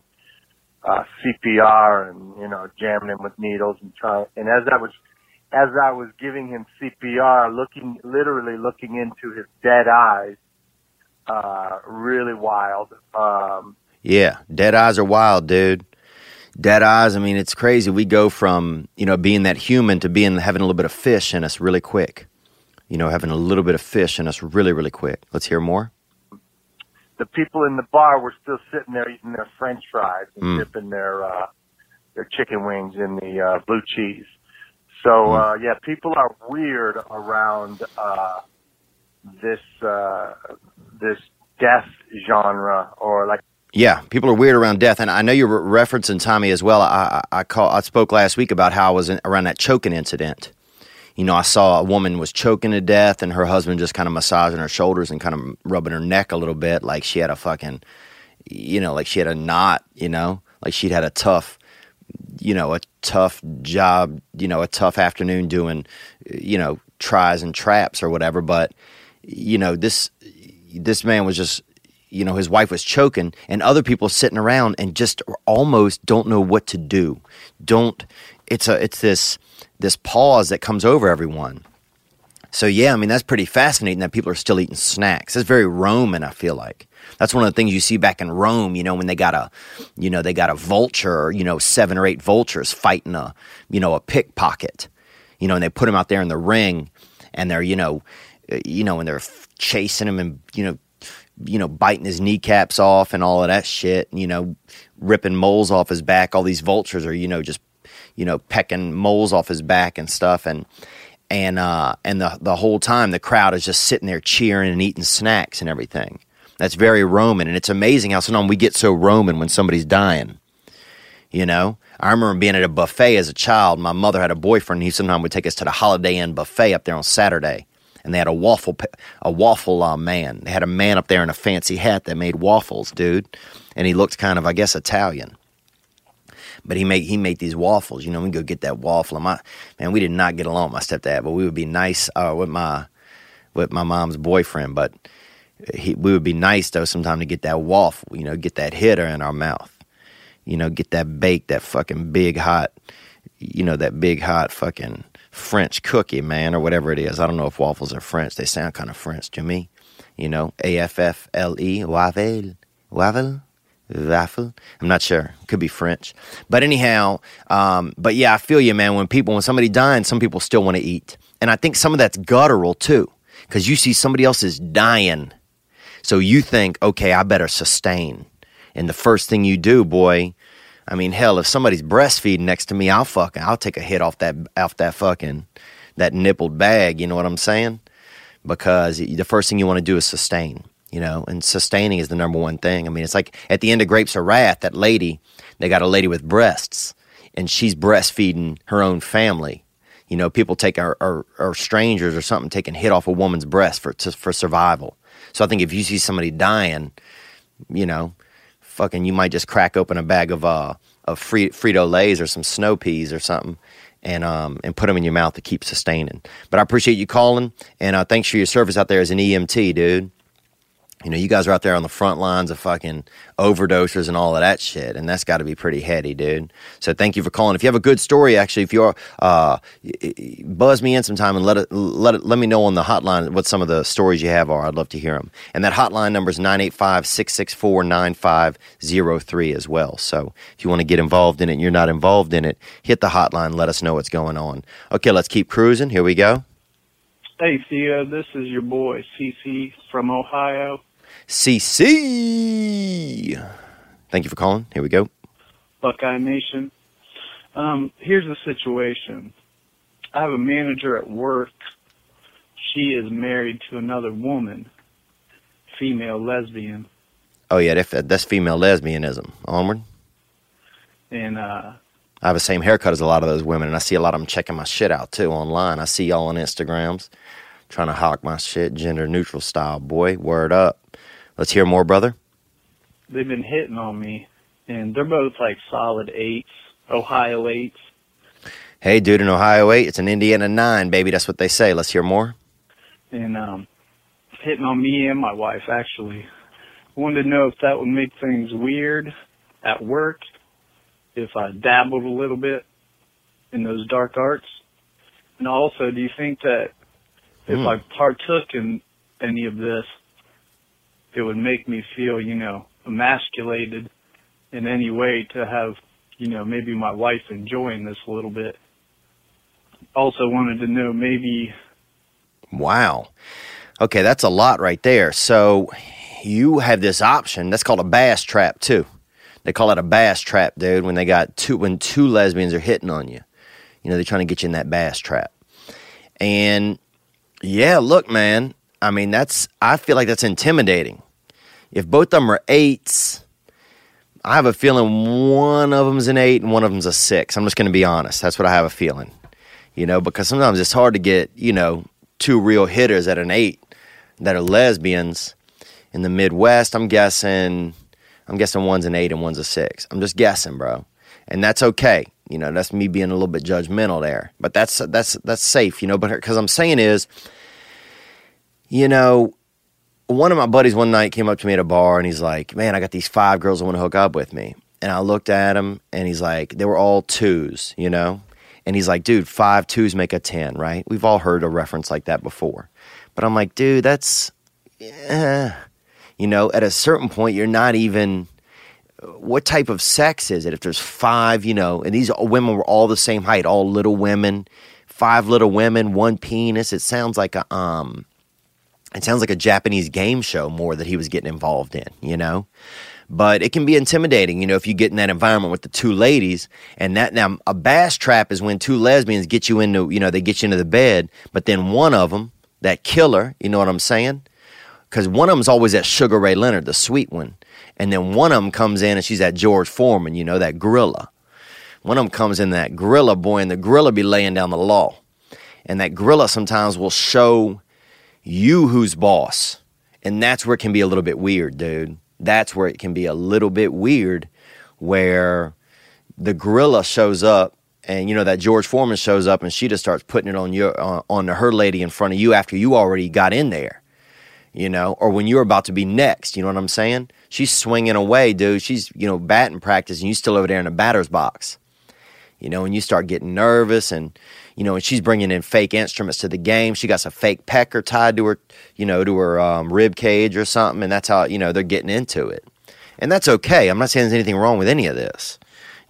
[SPEAKER 2] CPR and, you know, jamming him with needles and trying. And as I was giving him CPR, literally looking into his dead eyes, really wild.
[SPEAKER 1] Yeah, dead eyes are wild, dude. Dead eyes, I mean, it's crazy. We go from, you know, being that human to having a little bit of fish in us really quick. You know, having a little bit of fish in us really, really quick. Let's hear more.
[SPEAKER 2] The people in the bar were still sitting there eating their French fries and dipping their chicken wings in the blue cheese. So, yeah, people are weird around this death genre, or like.
[SPEAKER 1] Yeah, people are weird around death, and I know you're referencing Tommy as well. I spoke last week about how I was around that choking incident. I saw a woman was choking to death and her husband just kind of massaging her shoulders and kind of rubbing her neck a little bit like she had a fucking, like she had a knot, like she'd had a tough job, a tough afternoon doing, tries and traps or whatever. But, this man was just, his wife was choking and other people sitting around and just almost don't know what to do. It's this pause that comes over everyone. So yeah, I mean, that's pretty fascinating that people are still eating snacks. That's very Roman, I feel like. That's one of the things you see back in Rome, when they got a vulture, 7 or 8 vultures fighting a pickpocket, and they put him out there in the ring and they're, and they're chasing him and, biting his kneecaps off and all of that shit, ripping moles off his back. All these vultures are, just, pecking moles off his back and stuff. And the whole time the crowd is just sitting there cheering and eating snacks and everything. That's very Roman, and it's amazing how sometimes we get so Roman when somebody's dying. I remember being at a buffet as a child. My mother had a boyfriend. He sometimes would take us to the Holiday Inn buffet up there on Saturday, and they had a waffle man. They had a man up there in a fancy hat that made waffles, dude, and he looked kind of, I guess, Italian. But he made these waffles. We go get that waffle. Man, we did not get along with my stepdad, but we would be nice with my mom's boyfriend. But we would be nice though sometime to get that waffle. Get that hitter in our mouth. Get that bake, that fucking big hot. That big hot fucking French cookie, man, or whatever it is. I don't know if waffles are French. They sound kind of French to me. AFFLE, waffle. Waffle? I'm not sure. Could be French. But anyhow, but yeah, I feel you, man. When somebody dying, some people still want to eat. And I think some of that's guttural too. Because you see somebody else is dying. So you think, okay, I better sustain. And the first thing you do, boy, I mean, hell, if somebody's breastfeeding next to me, I'll take a hit off that nippled bag, you know what I'm saying? Because the first thing you want to do is sustain. And sustaining is the number one thing. I mean, it's like at the end of Grapes of Wrath, they got a lady with breasts, and she's breastfeeding her own family. People or strangers or something taking hit off a woman's breast for survival. So I think if you see somebody dying, fucking, you might just crack open a bag of Frito-Lays or some snow peas or something, and put them in your mouth to keep sustaining. But I appreciate you calling, and thanks for your service out there as an EMT, dude. You guys are out there on the front lines of fucking overdoses and all of that shit, and that's got to be pretty heady, dude. So thank you for calling. If you have a good story, actually, if you're buzz me in sometime and let me know on the hotline what some of the stories you have are. I'd love to hear them. And that hotline number is 985-664-9503 as well. So if you want to get involved in it and you're not involved in it, hit the hotline. Let us know what's going on. Okay, let's keep cruising. Here we go.
[SPEAKER 3] Hey, Theo, this is your boy, CC from Ohio.
[SPEAKER 1] CC! Thank you for calling. Here we go.
[SPEAKER 3] Buckeye Nation. Here's the situation. I have a manager at work. She is married to another woman, female lesbian.
[SPEAKER 1] Oh, yeah, that's female lesbianism. Onward.
[SPEAKER 3] And,
[SPEAKER 1] I have the same haircut as a lot of those women, and I see a lot of them checking my shit out, too, online. I see y'all on Instagrams trying to hawk my shit, gender-neutral style, boy. Word up. Let's hear more, brother.
[SPEAKER 3] They've been hitting on me, and they're both like solid 8s, Ohio 8s.
[SPEAKER 1] Hey, dude, an Ohio 8, it's an Indiana 9, baby. That's what they say. Let's hear more.
[SPEAKER 3] And hitting on me and my wife, actually. I wanted to know if that would make things weird at work, if I dabbled a little bit in those dark arts. And also, do you think that if I partook in any of this, it would make me feel, emasculated in any way to have, maybe my wife enjoying this a little bit. Also wanted to know maybe...
[SPEAKER 1] Wow. Okay, that's a lot right there. So you have this option. That's called a bass trap, too. They call it a bass trap, dude, when two lesbians are hitting on you. They're trying to get you in that bass trap. And, yeah, look, man, I mean, I feel like that's intimidating. If both of them are 8s, I have a feeling one of them's an 8 and one of them's a 6. I'm just going to be honest. That's what I have a feeling. because sometimes it's hard to get, two real hitters at an 8 that are lesbians in the Midwest. I'm guessing one's an 8 and one's a 6. I'm just guessing, bro. And that's okay. That's me being a little bit judgmental there. But that's safe, but because I'm saying is, one of my buddies one night came up to me at a bar and he's like, man, I got these 5 girls that want to hook up with me. And I looked at him and he's like, they were all 2s, And he's like, dude, 5 2s make a 10, right? We've all heard a reference like that before. But I'm like, dude, that's, at a certain point, you're not even, what type of sex is it? If there's 5, and these women were all the same height, all little women, 5 little women, 1 penis. It sounds like a Japanese game show more that he was getting involved in, But it can be intimidating, if you get in that environment with the 2 ladies. And now a bass trap is when 2 lesbians get you into, they get you into the bed. But then one of them, that killer, you know what I'm saying? Because one of them's always that Sugar Ray Leonard, the sweet one. And then one of them comes in and she's that George Foreman, that gorilla. One of them comes in that gorilla boy, and the gorilla be laying down the law. And that gorilla sometimes will show you who's boss. And that's where it can be a little bit weird, dude. That's where it can be a little bit weird, where the gorilla shows up and, that George Foreman shows up and she just starts putting it on her lady in front of you after you already got in there, or when you're about to be next, you know what I'm saying? She's swinging away, dude. She's, batting practice and you still over there in the batter's box, and you start getting nervous and, and she's bringing in fake instruments to the game. She got some fake pecker tied to her, to her rib cage or something. And that's how, they're getting into it. And that's okay. I'm not saying there's anything wrong with any of this,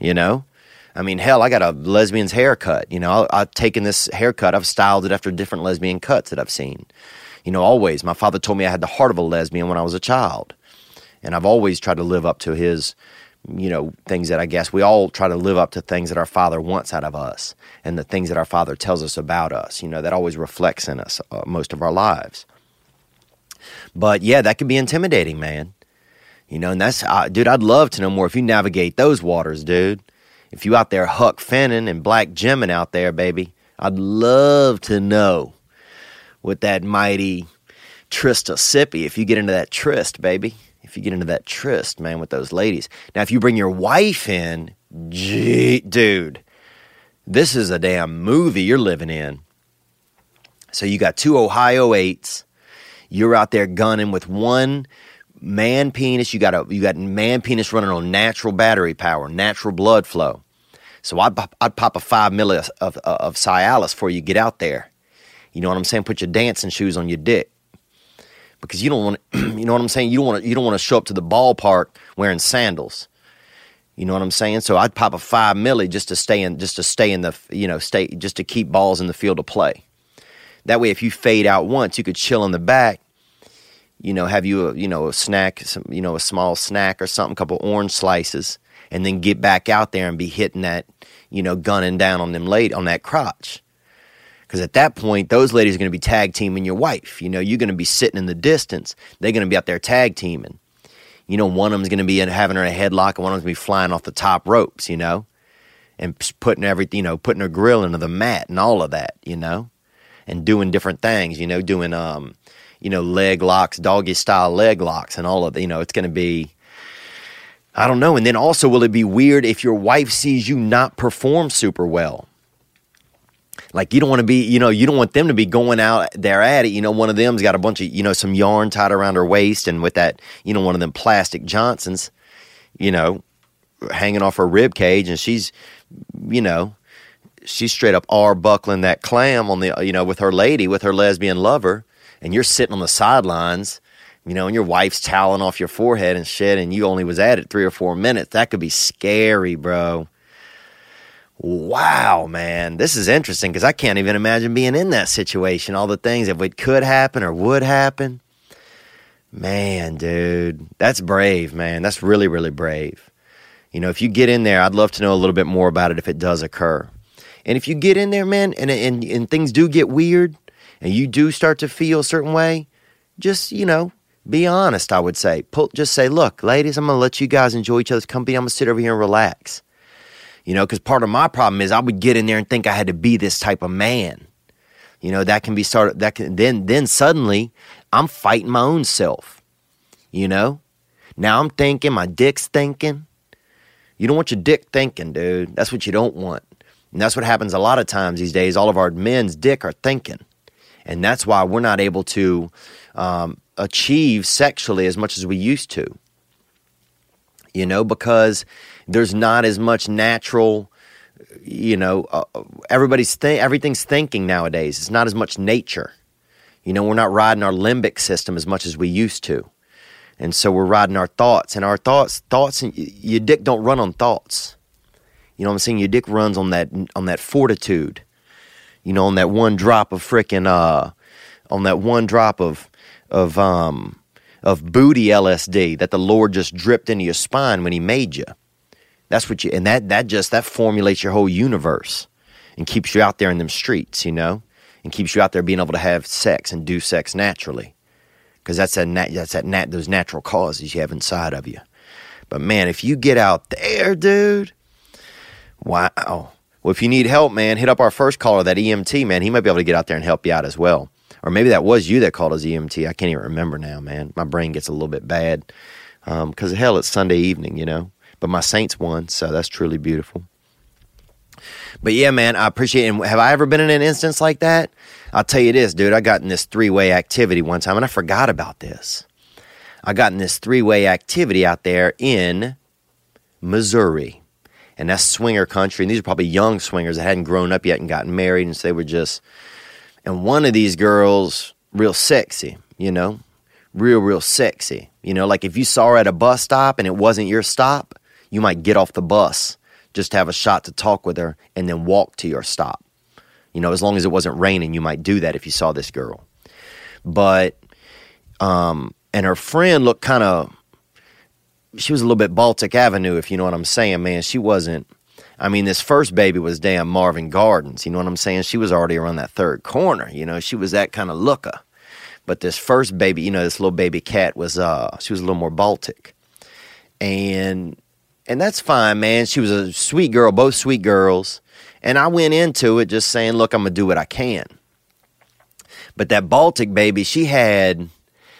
[SPEAKER 1] I mean, hell, I got a lesbian's haircut. I've taken this haircut. I've styled it after different lesbian cuts that I've seen. Always. My father told me I had the heart of a lesbian when I was a child. And I've always tried to live up to his things that I guess we all try to live up to, things that our Father wants out of us and the things that our Father tells us about us, that always reflects in us most of our lives. But yeah, that can be intimidating, man. And that's, dude, I'd love to know more if you navigate those waters, dude. If you out there Huck Finning and Black Jimin out there, baby, I'd love to know what that mighty Trista Sippy, if you get into that tryst, baby. If you get into that tryst, man, with those ladies. Now, if you bring your wife in, gee, dude, this is a damn movie you're living in. So you got 2 Ohio 8s. You're out there gunning with 1 man penis. You got man penis running on natural battery power, natural blood flow. So I'd pop a 5 milli of Cialis before you get out there. You know what I'm saying? Put your dancing shoes on your dick. Because you don't want to, you know what I'm saying? You don't want to show up to the ballpark wearing sandals. You know what I'm saying? So I'd pop a 5 milli just to stay in the, just to keep balls in the field of play. That way, if you fade out once, you could chill in the back, have you a snack, a small snack or something, a couple orange slices, and then get back out there and be hitting that, gunning down on on that crotch. Because at that point, those ladies are going to be tag teaming your wife. You're going to be sitting in the distance. They're going to be out there tag teaming. One of them's going to be having her in a headlock, and one of them's going to be flying off the top ropes, and putting everything, putting her grill into the mat and all of that, and doing different things, doing, leg locks, doggy style leg locks and all of that. It's going to be, I don't know. And then also, will it be weird if your wife sees you not perform super well? Like, you don't want to be, you don't want them to be going out there at it. One of them's got a bunch of, some yarn tied around her waist and with that, one of them plastic Johnsons, hanging off her rib cage. And she's straight up buckling that clam on the, with her lady, with her lesbian lover. And you're sitting on the sidelines, and your wife's toweling off your forehead and shit. And you only was at it 3 or 4 minutes. That could be scary, bro. Wow, man, this is interesting because I can't even imagine being in that situation. All the things, if it could happen or would happen. Man, dude, that's brave, man. That's really, really brave. If you get in there, I'd love to know a little bit more about it if it does occur. And if you get in there, man, and things do get weird and you do start to feel a certain way, just, be honest, I would say. Just say, look, ladies, I'm going to let you guys enjoy each other's company. I'm going to sit over here and relax. You know, because part of my problem is I would get in there and think I had to be this type of man. You know, that can be started, then suddenly I'm fighting my own self. You know? Now I'm thinking, my dick's thinking. You don't want your dick thinking, dude. That's what you don't want. And that's what happens a lot of times these days. All of our men's dick are thinking. And that's why we're not able to achieve sexually as much as we used to. You know, because there's not as much natural, you know, everything's thinking nowadays. It's not as much nature. You know, we're not riding our limbic system as much as we used to. And so we're riding our thoughts. And our thoughts, and your dick don't run on thoughts. You know what I'm saying? Your dick runs on that fortitude. You know, on that one drop of frickin', on that one drop of booty LSD that the Lord just dripped into your spine when he made you. That's what and that formulates your whole universe and keeps you out there in them streets, you know, and keeps you out there being able to have sex and do sex naturally. Because that's those natural causes you have inside of you. But man, if you get out there, dude, wow. Well, if you need help, man, hit up our first caller, that EMT, man. He might be able to get out there and help you out as well. Or maybe that was you that called us EMT. I can't even remember now, man. My brain gets a little bit bad. Because hell, it's Sunday evening, you know. But my Saints won, so that's truly beautiful. But yeah, man, I appreciate it. And have I ever been in an instance like that? I'll tell you this, dude. I got in this three-way activity one time, and I forgot about this. I got in this three-way activity out there in Missouri. And that's swinger country. And these are probably young swingers that hadn't grown up yet and gotten married. And so they were just... And one of these girls, real sexy, you know? Real sexy. You know, like if you saw her at a bus stop and it wasn't your stop, you might get off the bus just to have a shot to talk with her and then walk to your stop. You know, as long as it wasn't raining, you might do that if you saw this girl. But, and her friend looked kind of, she was a little bit Baltic Avenue, if you know what I'm saying, man. She wasn't, I mean, this first baby was damn Marvin Gardens, you know what I'm saying? She was already around that third corner, you know, she was that kind of looker. But this first baby, you know, this little baby cat was, she was a little more Baltic. And that's fine, man. She was a sweet girl, both sweet girls. And I went into it just saying, look, I'm going to do what I can. But that Baltic baby, she kind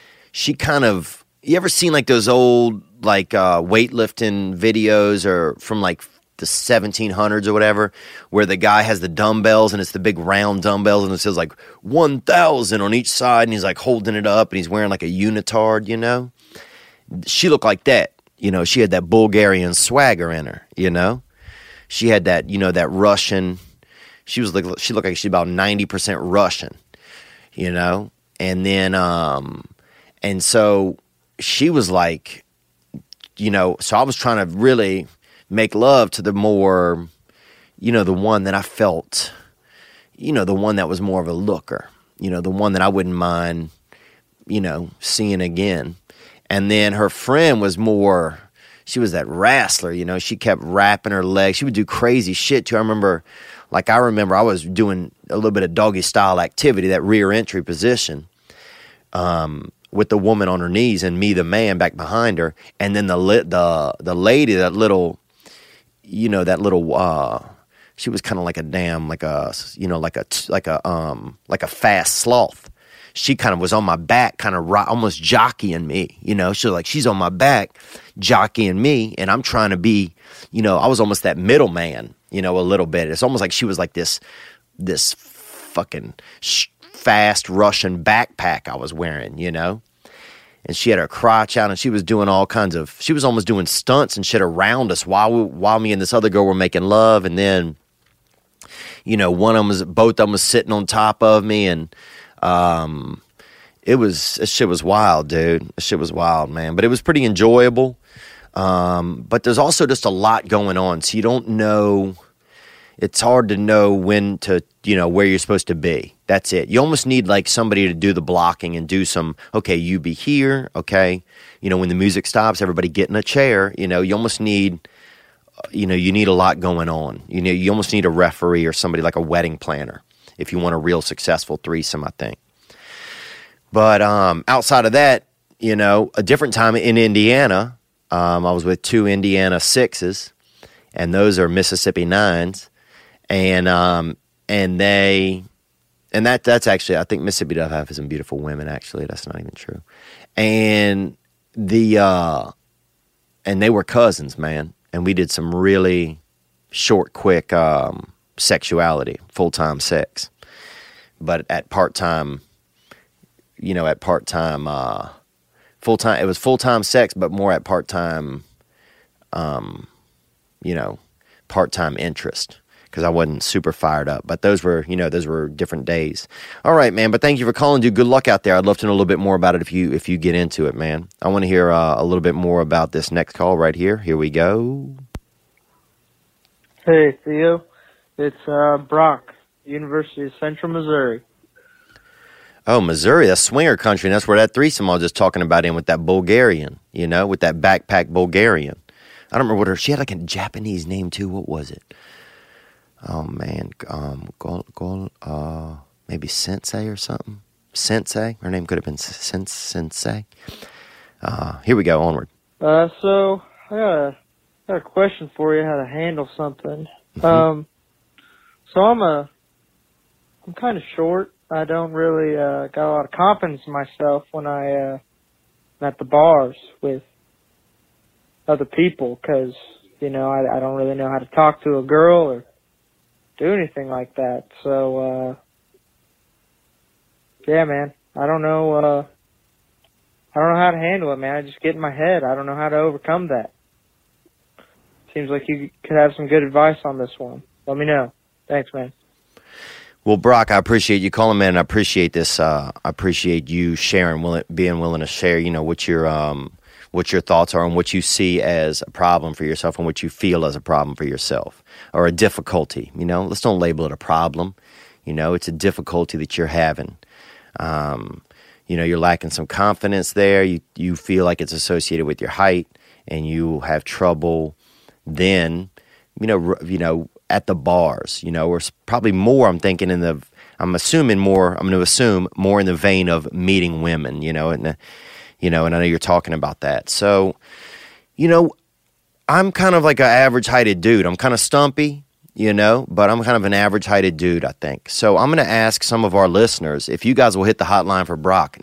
[SPEAKER 1] of, you ever seen like those old, like, weightlifting videos or from like the 1700s or whatever, where the guy has the dumbbells and it's the big round dumbbells and it says like 1,000 on each side and he's like holding it up and he's wearing like a unitard, you know? She looked like that. You know, she had that Bulgarian swagger in her, you know? She had that, you know, that Russian, she looked like she's about 90% Russian, you know? And then, and so she was like, you know, so I was trying to really make love to the more, you know, the one that I felt, you know, the one that was more of a looker, you know, the one that I wouldn't mind, you know, seeing again. And then her friend was more, she was that wrestler, you know, she kept wrapping her legs. She would do crazy shit too. I remember I was doing a little bit of doggy style activity, that rear entry position, with the woman on her knees and me, the man, back behind her. And then the lady, that little, you know, that little, she was kind of like a damn, like a, you know, like a fast sloth. She kind of was on my back, kind of almost jockeying me, you know. She's on my back, jockeying me, and I'm trying to be, you know, I was almost that middleman, you know, a little bit. It's almost like she was like this fucking fast Russian backpack I was wearing, you know. And she had her crotch out, and she was doing all kinds of, she was almost doing stunts and shit around us while me and this other girl were making love. And then, you know, both of them was sitting on top of me, and this shit was wild, dude. This shit was wild, man. But it was pretty enjoyable. But there's also just a lot going on, so you don't know. It's hard to know when to, you know, where you're supposed to be. That's it. You almost need like somebody to do the blocking and do some, okay, you be here, okay. You know, when the music stops, everybody get in a chair. You know, you almost need, you know, you need a lot going on. You know, you almost need a referee or somebody like a wedding planner if you want a real successful threesome, I think. But outside of that, you know, a different time in Indiana, I was with two Indiana sixes. and those are Mississippi 9s, and that's actually, I think Mississippi does have some beautiful women. Actually, that's not even true. And and they were cousins, man. And we did some really short, quick sexuality, full-time sex, but at part-time. Full-time. It was full-time sex, but more at part-time. Part-time interest. Because I wasn't super fired up. But those were different days. All right, man. But thank you for calling, dude. Good luck out there. I'd love to know a little bit more about it if you get into it, man. I want to hear a little bit more about this next call right here. Here we go.
[SPEAKER 4] Hey, Theo. It's Brock, University of Central Missouri.
[SPEAKER 1] Oh, Missouri. That's swinger country. And that's where that threesome I was just talking about in with that Bulgarian, with that backpack Bulgarian. I don't remember she had like a Japanese name too. What was it? Oh man, maybe Sensei or something. Sensei. Her name could have been Sensei. Here we go. Onward.
[SPEAKER 4] So I got a question for you, how to handle something.
[SPEAKER 1] Mm-hmm.
[SPEAKER 4] So I'm kind of short. I don't really got a lot of confidence in myself when I'm at the bars with other people, because I don't really know how to talk to a girl or do anything like that. So yeah, man, I don't know how to handle it, man. I just get in my head. I don't know how to overcome that. Seems like you could have some good advice on this one. Let me know. Thanks, man.
[SPEAKER 1] Well, Brock, I appreciate you calling, man. I appreciate this. I appreciate you sharing, being willing to share, what your thoughts are and what you see as a problem for yourself and what you feel as a problem for yourself or a difficulty. Let's don't label it a problem. It's a difficulty that you're having. You're lacking some confidence there. You feel like it's associated with your height, and you have trouble then, at the bars, or probably more, I'm thinking I'm going to assume more in the vein of meeting women, and I know you're talking about that. So, I'm kind of like an average-heighted dude. I'm kind of stumpy, but I'm kind of an average-heighted dude, I think. So I'm going to ask some of our listeners, if you guys will hit the hotline for Brock,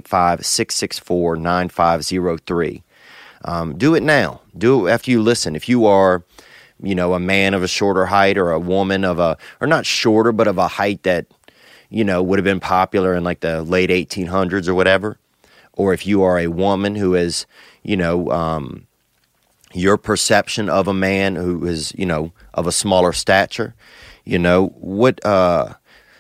[SPEAKER 1] 985-664-9503. Do it now. Do it after you listen. If you are, a man of a shorter height or a woman or not shorter, but of a height that, would have been popular in like the late 1800s or whatever. Or if you are a woman who is, your perception of a man who is, of a smaller stature, give us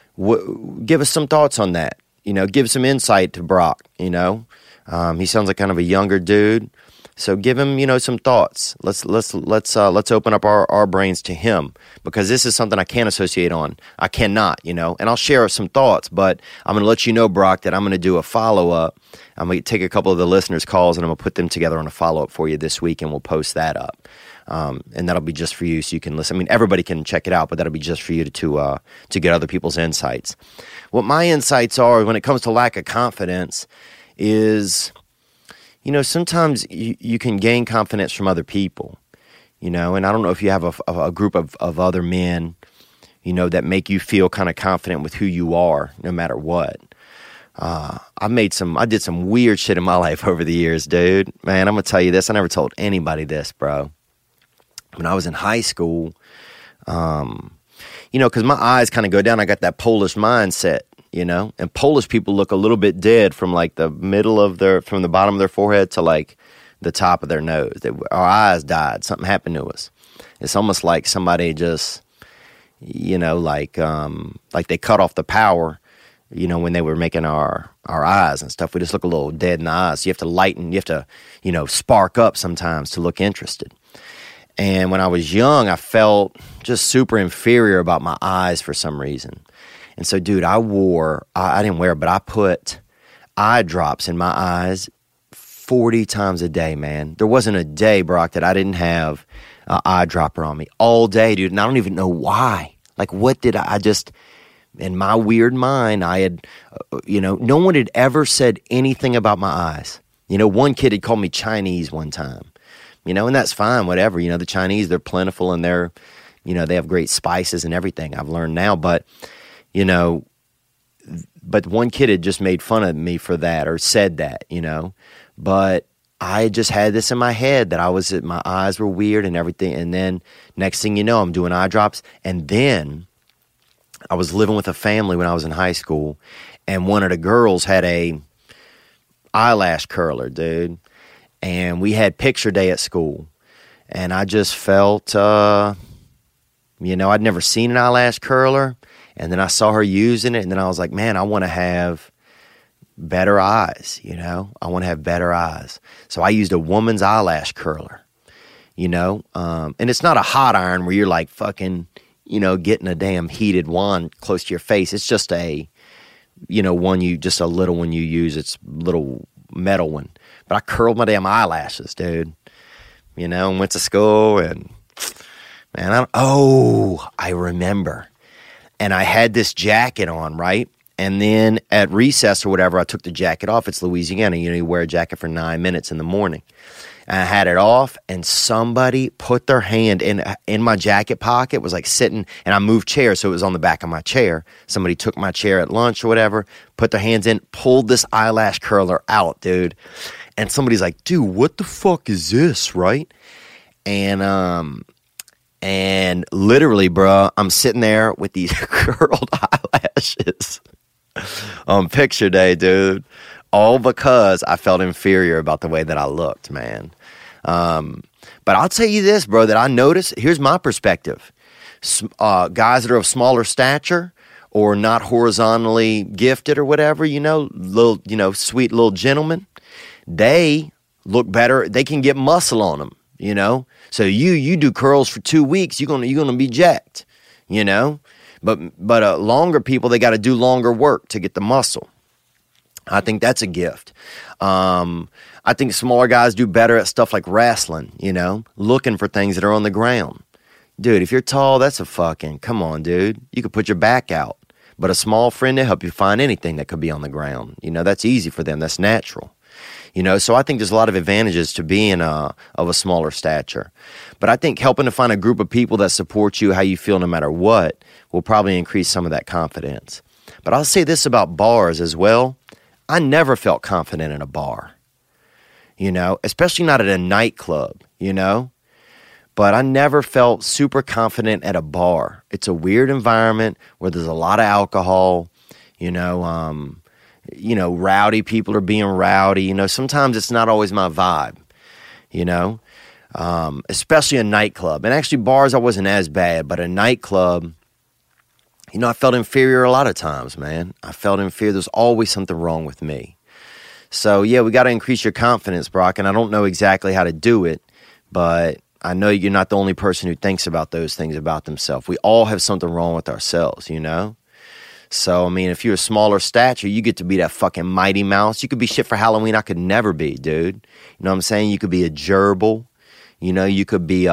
[SPEAKER 1] some thoughts on that. Give some insight to Brock. He sounds like kind of a younger dude, so give him, some thoughts. Let's open up our brains to him, because this is something I can't associate on. I cannot, and I'll share some thoughts, but I'm going to let you know, Brock, that I'm going to do a follow-up. I'm going to take a couple of the listeners' calls, and I'm going to put them together on a follow-up for you this week, and we'll post that up. And that'll be just for you, so you can listen. I mean, everybody can check it out, but that'll be just for you to get other people's insights. What my insights are when it comes to lack of confidence is, sometimes you can gain confidence from other people, and I don't know if you have a group of other men, that make you feel kind of confident with who you are, no matter what. I did some weird shit in my life over the years, dude. Man, I'm going to tell you this. I never told anybody this, bro. When I was in high school, because my eyes kind of go down, I got that Polish mindset, and Polish people look a little bit dead from like from the bottom of their forehead to like the top of their nose. Our eyes died. Something happened to us. It's almost like somebody just, like they cut off the power, when they were making our eyes and stuff. We just look a little dead in the eyes. So you have to lighten, you have to, spark up sometimes to look interested. And when I was young, I felt just super inferior about my eyes for some reason. And so, dude, I didn't wear it, but I put eye drops in my eyes 40 times a day, man. There wasn't a day, Brock, that I didn't have an eye dropper on me all day, dude. And I don't even know why. Like, what did I just, in my weird mind, I had, no one had ever said anything about my eyes. One kid had called me Chinese one time. you know, and that's fine, whatever. You know, the Chinese, they're plentiful and they're, you know, they have great spices and everything, I've learned now. But, you know, but one kid had just made fun of me for that or said that, you know. But I just had this in my head that my eyes were weird and everything. And then next thing you know, I'm doing eye drops. And then I was living with a family when I was in high school, and one of the girls had a eyelash curler, dude. And we had picture day at school. And I just felt, you know, I'd never seen an eyelash curler. And then I saw her using it, and then I was like, man, I want to have better eyes, you know? I want to have better eyes. So I used a woman's eyelash curler, you know? And it's not a hot iron where you're like fucking, you know, getting a damn heated wand close to your face. It's just a, you know, just a little one you use. It's a little metal one. But I curled my damn eyelashes, dude, you know, and went to school, and man, I remember. And I had this jacket on, right? And then at recess or whatever, I took the jacket off. It's Louisiana. You know, you wear a jacket for 9 minutes in the morning. And I had it off, and somebody put their hand in my jacket pocket, was like sitting, and I moved chairs, so it was on the back of my chair. Somebody took my chair at lunch or whatever, put their hands in, pulled this eyelash curler out, dude. And somebody's like, dude, what the fuck is this, right? And literally, bro, I'm sitting there with these curled eyelashes on picture day, dude. All because I felt inferior about the way that I looked, man. But I'll tell you this, bro, that I noticed. Here's my perspective. Guys that are of smaller stature or not horizontally gifted or whatever, you know, little, you know, sweet little gentlemen, they look better. They can get muscle on them, you know. So you do curls for 2 weeks, you're gonna be jacked, you know. But longer people, they got to do longer work to get the muscle. I think that's a gift. I think smaller guys do better at stuff like wrestling, you know, looking for things that are on the ground. Dude, if you're tall, that's a fucking, come on, dude. You could put your back out. But a small friend, they help you find anything that could be on the ground. You know, that's easy for them. That's natural. You know, so I think there's a lot of advantages to being of a smaller stature. But I think helping to find a group of people that support you, how you feel no matter what, will probably increase some of that confidence. But I'll say this about bars as well. I never felt confident in a bar, you know, especially not at a nightclub, you know. But I never felt super confident at a bar. It's a weird environment where there's a lot of alcohol, you know, rowdy people are being rowdy. You know, sometimes it's not always my vibe, you know, especially a nightclub. And actually bars, I wasn't as bad, but a nightclub, you know, I felt inferior a lot of times, man. I felt inferior. There's always something wrong with me. So, yeah, we got to increase your confidence, Brock. And I don't know exactly how to do it, but I know you're not the only person who thinks about those things about themselves. We all have something wrong with ourselves, you know? So, I mean, if you're a smaller stature, you get to be that fucking Mighty Mouse. You could be shit for Halloween I could never be, dude. You know what I'm saying? You could be a gerbil. You know, you could be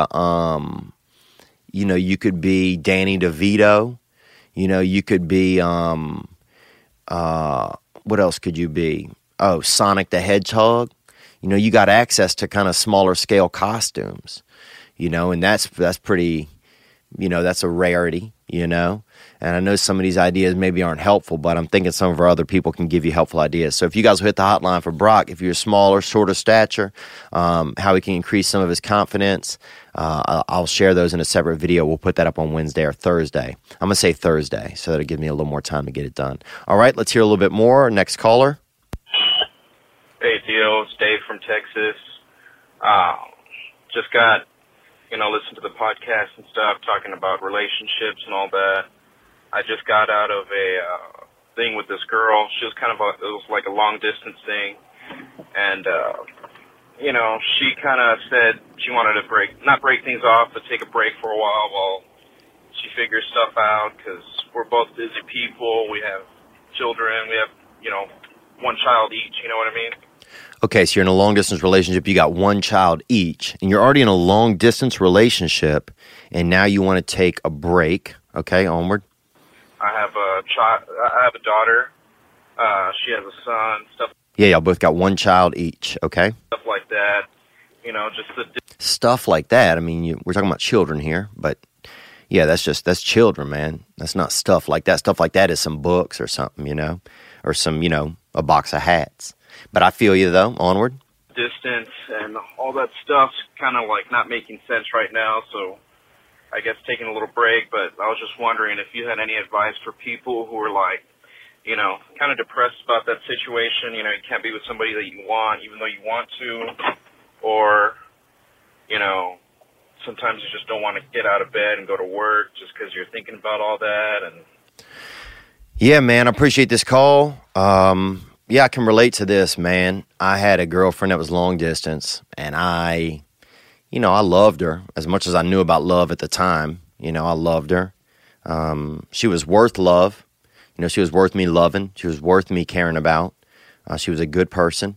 [SPEAKER 1] you could be Danny DeVito. You know, you could be, what else could you be? Oh, Sonic the Hedgehog. You know, you got access to kind of smaller scale costumes, you know, and that's pretty, you know, that's a rarity, you know. And I know some of these ideas maybe aren't helpful, but I'm thinking some of our other people can give you helpful ideas. So if you guys will hit the hotline for Brock, if you're smaller, shorter stature, how he can increase some of his confidence, I'll share those in a separate video. We'll put that up on Wednesday or Thursday. I'm going to say Thursday, so that'll give me a little more time to get it done. All right, let's hear a little bit more. Next caller.
[SPEAKER 5] Hey, Theo. It's Dave from Texas. Just got, listen to the podcast and stuff, talking about relationships and all that. I just got out of a thing with this girl. She was it was like a long-distance thing. And, she kind of said she wanted to not break things off, but take a break for a while she figures stuff out, because we're both busy people. We have children. We have, one child each. You know what I mean?
[SPEAKER 1] Okay, so you're in a long-distance relationship. You got one child each, and you're already in a long-distance relationship, and now you want to take a break. Okay, onward.
[SPEAKER 5] I have a child. I have a daughter. She has a son. Stuff.
[SPEAKER 1] Yeah, y'all both got one child each. Okay.
[SPEAKER 5] Stuff like that, just the
[SPEAKER 1] Stuff like that. I mean, we're talking about children here, but yeah, that's children, man. That's not stuff like that. Stuff like that is some books or something, or some, a box of hats. But I feel you, though. Onward.
[SPEAKER 5] distance and all that stuff's kind of like not making sense right now, so I guess taking a little break. But I was just wondering if you had any advice for people who are like, kind of depressed about that situation. You can't be with somebody that you want, even though you want to, or, sometimes you just don't want to get out of bed and go to work just because you're thinking about all that. And
[SPEAKER 1] yeah, man, I appreciate this call. Yeah, I can relate to this, man. I had a girlfriend that was long distance, and I loved her as much as I knew about love at the time. I loved her. She was worth love. She was worth me loving. She was worth me caring about. She was a good person.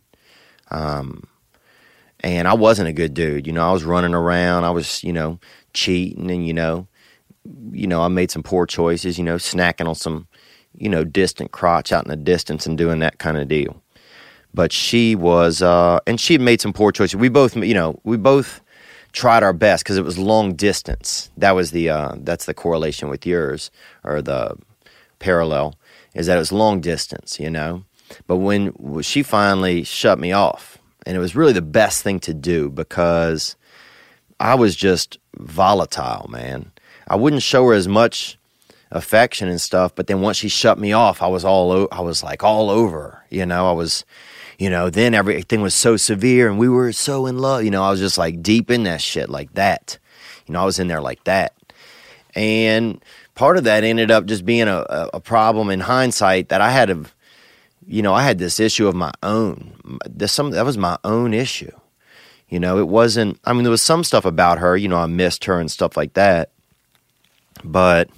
[SPEAKER 1] And I wasn't a good dude. I was running around. I was, cheating, and, I made some poor choices, snacking on some, distant crotch out in the distance and doing that kind of deal. But she was, and she had made some poor choices. We both tried our best because it was long distance. That was that's the correlation with yours, or the parallel, is that it was long distance, But when she finally shut me off, and it was really the best thing to do because I was just volatile, man. I wouldn't show her as much affection and stuff, but then once she shut me off, I was like all over her, I was, then everything was so severe and we were so in love, I was just like deep in that shit like that. I was in there like that. And part of that ended up just being a problem in hindsight that I had to, I had this issue of my own. That was my own issue. It wasn't, there was some stuff about her, I missed her and stuff like that. But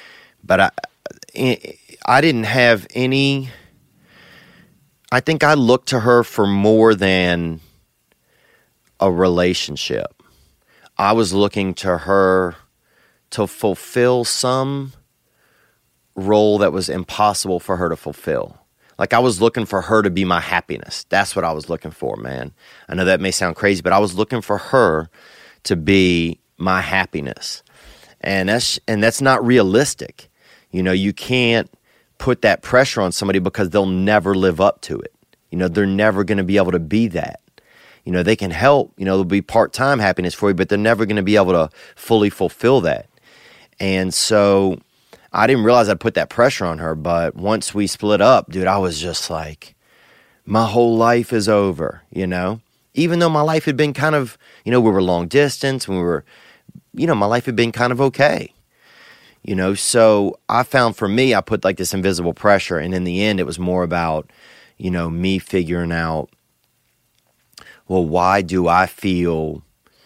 [SPEAKER 1] I didn't have any, I think I looked to her for more than a relationship. I was looking to her to fulfill some role that was impossible for her to fulfill. Like I was looking for her to be my happiness. That's what I was looking for, man. I know that may sound crazy, but I was looking for her to be my happiness. And that's not realistic. You can't put that pressure on somebody because they'll never live up to it. They're never going to be able to be that. They can help, there'll be part-time happiness for you, but they're never going to be able to fully fulfill that. And so I didn't realize I'd put that pressure on her, but once we split up, dude, I was just like, my whole life is over, Even though my life had been kind of, we were long distance, and we were, my life had been kind of okay. So I found for me, I put like this invisible pressure, and in the end, it was more about, me figuring out, well, why do I feel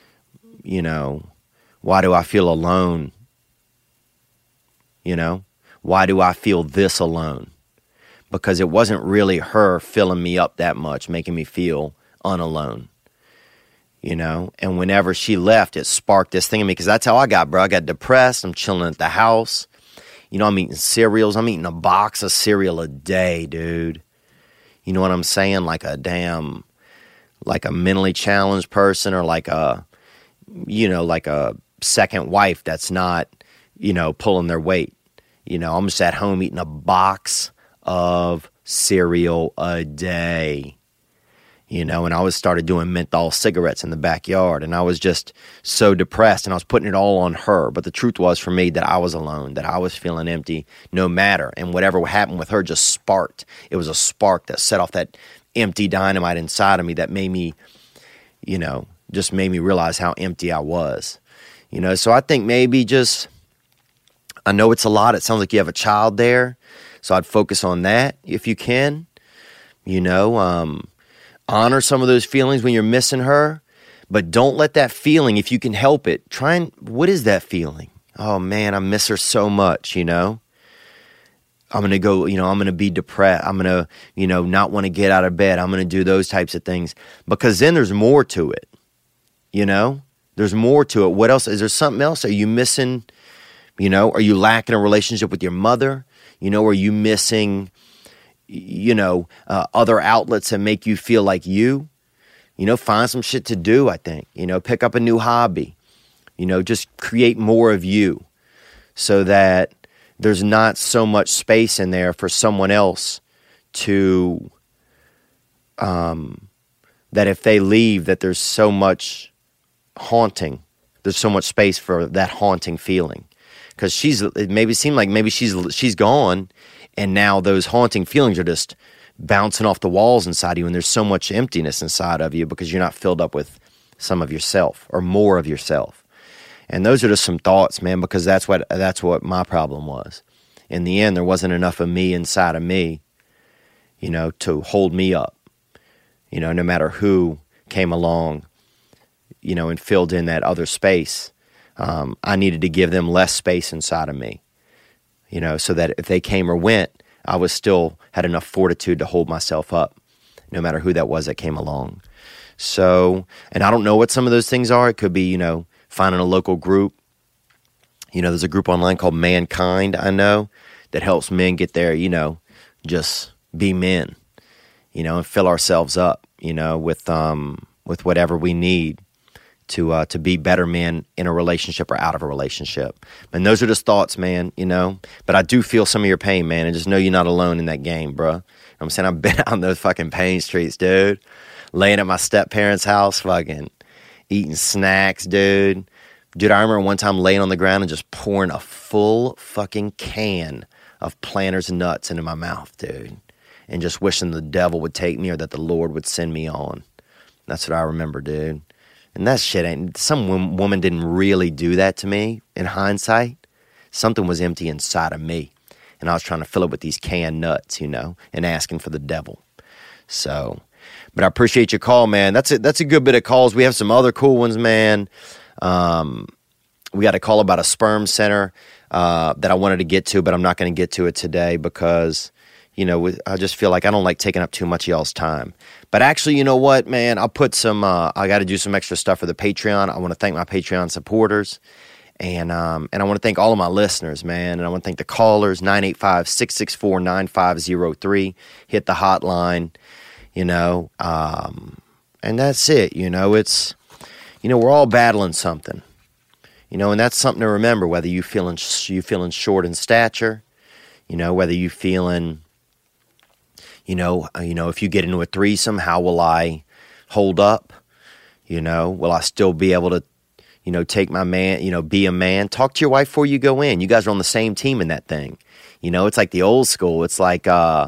[SPEAKER 1] alone? Why do I feel this alone? Because it wasn't really her filling me up that much, making me feel unalone. And whenever she left, it sparked this thing in me, because that's how I got, bro. I got depressed. I'm chilling at the house. I'm eating cereals. I'm eating a box of cereal a day, dude. You know what I'm saying? Like a mentally challenged person, or like a second wife that's not, pulling their weight. I'm just at home eating a box of cereal a day. And I started doing menthol cigarettes in the backyard, and I was just so depressed, and I was putting it all on her. But the truth was for me that I was alone, that I was feeling empty no matter. And whatever happened with her just sparked. It was a spark that set off that empty dynamite inside of me that made me, just made me realize how empty I was. So I think maybe just, I know it's a lot. It sounds like you have a child there. So I'd focus on that if you can, honor some of those feelings when you're missing her, but don't let that feeling, if you can help it, what is that feeling? Oh man, I miss her so much, I'm going to go, I'm going to be depressed. I'm going to, not want to get out of bed. I'm going to do those types of things, because then there's more to it, there's more to it. What else? Is there something else? Are you missing, are you lacking a relationship with your mother? Are you missing, other outlets that make you feel like you? find some shit to do, I think. Pick up a new hobby. Just create more of you so that there's not so much space in there for someone else to, that if they leave, that there's so much haunting. There's so much space for that haunting feeling. Because it maybe seemed like maybe she's gone, and now those haunting feelings are just bouncing off the walls inside you, and there's so much emptiness inside of you because you're not filled up with some of yourself or more of yourself. And those are just some thoughts, man, because that's what my problem was. In the end, there wasn't enough of me inside of me, to hold me up, no matter who came along, and filled in that other space. I needed to give them less space inside of me, so that if they came or went, I was still had enough fortitude to hold myself up, no matter who that was that came along. So, and I don't know what some of those things are. It could be, finding a local group. There's a group online called Mankind, I know, that helps men get there, just be men, and fill ourselves up, with whatever we need to be better men in a relationship or out of a relationship. And those are just thoughts, man, But I do feel some of your pain, man, and just know you're not alone in that game, bro. I'm saying I've been on those fucking pain streets, dude. Laying at my step-parents' house, fucking eating snacks, dude. Dude, I remember one time laying on the ground and just pouring a full fucking can of Planters nuts into my mouth, dude. And just wishing the devil would take me or that the Lord would send me on. That's what I remember, dude. And that shit ain't... Some woman didn't really do that to me in hindsight. Something was empty inside of me. And I was trying to fill it with these canned nuts, and asking for the devil. So... But I appreciate your call, man. That's a good bit of calls. We have some other cool ones, man. We got a call about a sperm center that I wanted to get to, but I'm not going to get to it today because, I just feel like I don't like taking up too much of y'all's time. But actually, you know what, man? I'll put some, I got to do some extra stuff for the Patreon. I want to thank my Patreon supporters. And I want to thank all of my listeners, man. And I want to thank the callers, 985-664-9503. Hit the hotline. And that's it, it's, we're all battling something, and that's something to remember, whether you feeling short in stature, whether you feeling, if you get into a threesome, how will I hold up? Will I still be able to, take my man, be a man? Talk to your wife before you go in. You guys are on the same team in that thing. It's like the old school. It's like,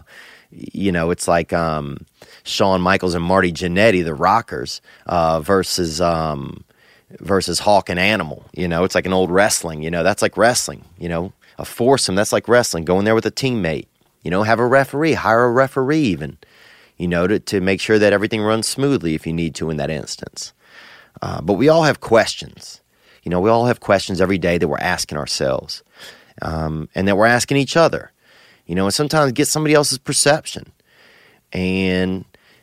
[SPEAKER 1] Shawn Michaels and Marty Jannetty, the Rockers, versus Hawk and Animal. It's like an old wrestling. That's like wrestling. A foursome, that's like wrestling. Go in there with a teammate. Have a referee, hire a referee even. To make sure that everything runs smoothly if you need to in that instance. But we all have questions. We all have questions every day that we're asking ourselves, and that we're asking each other. And sometimes get somebody else's perception. And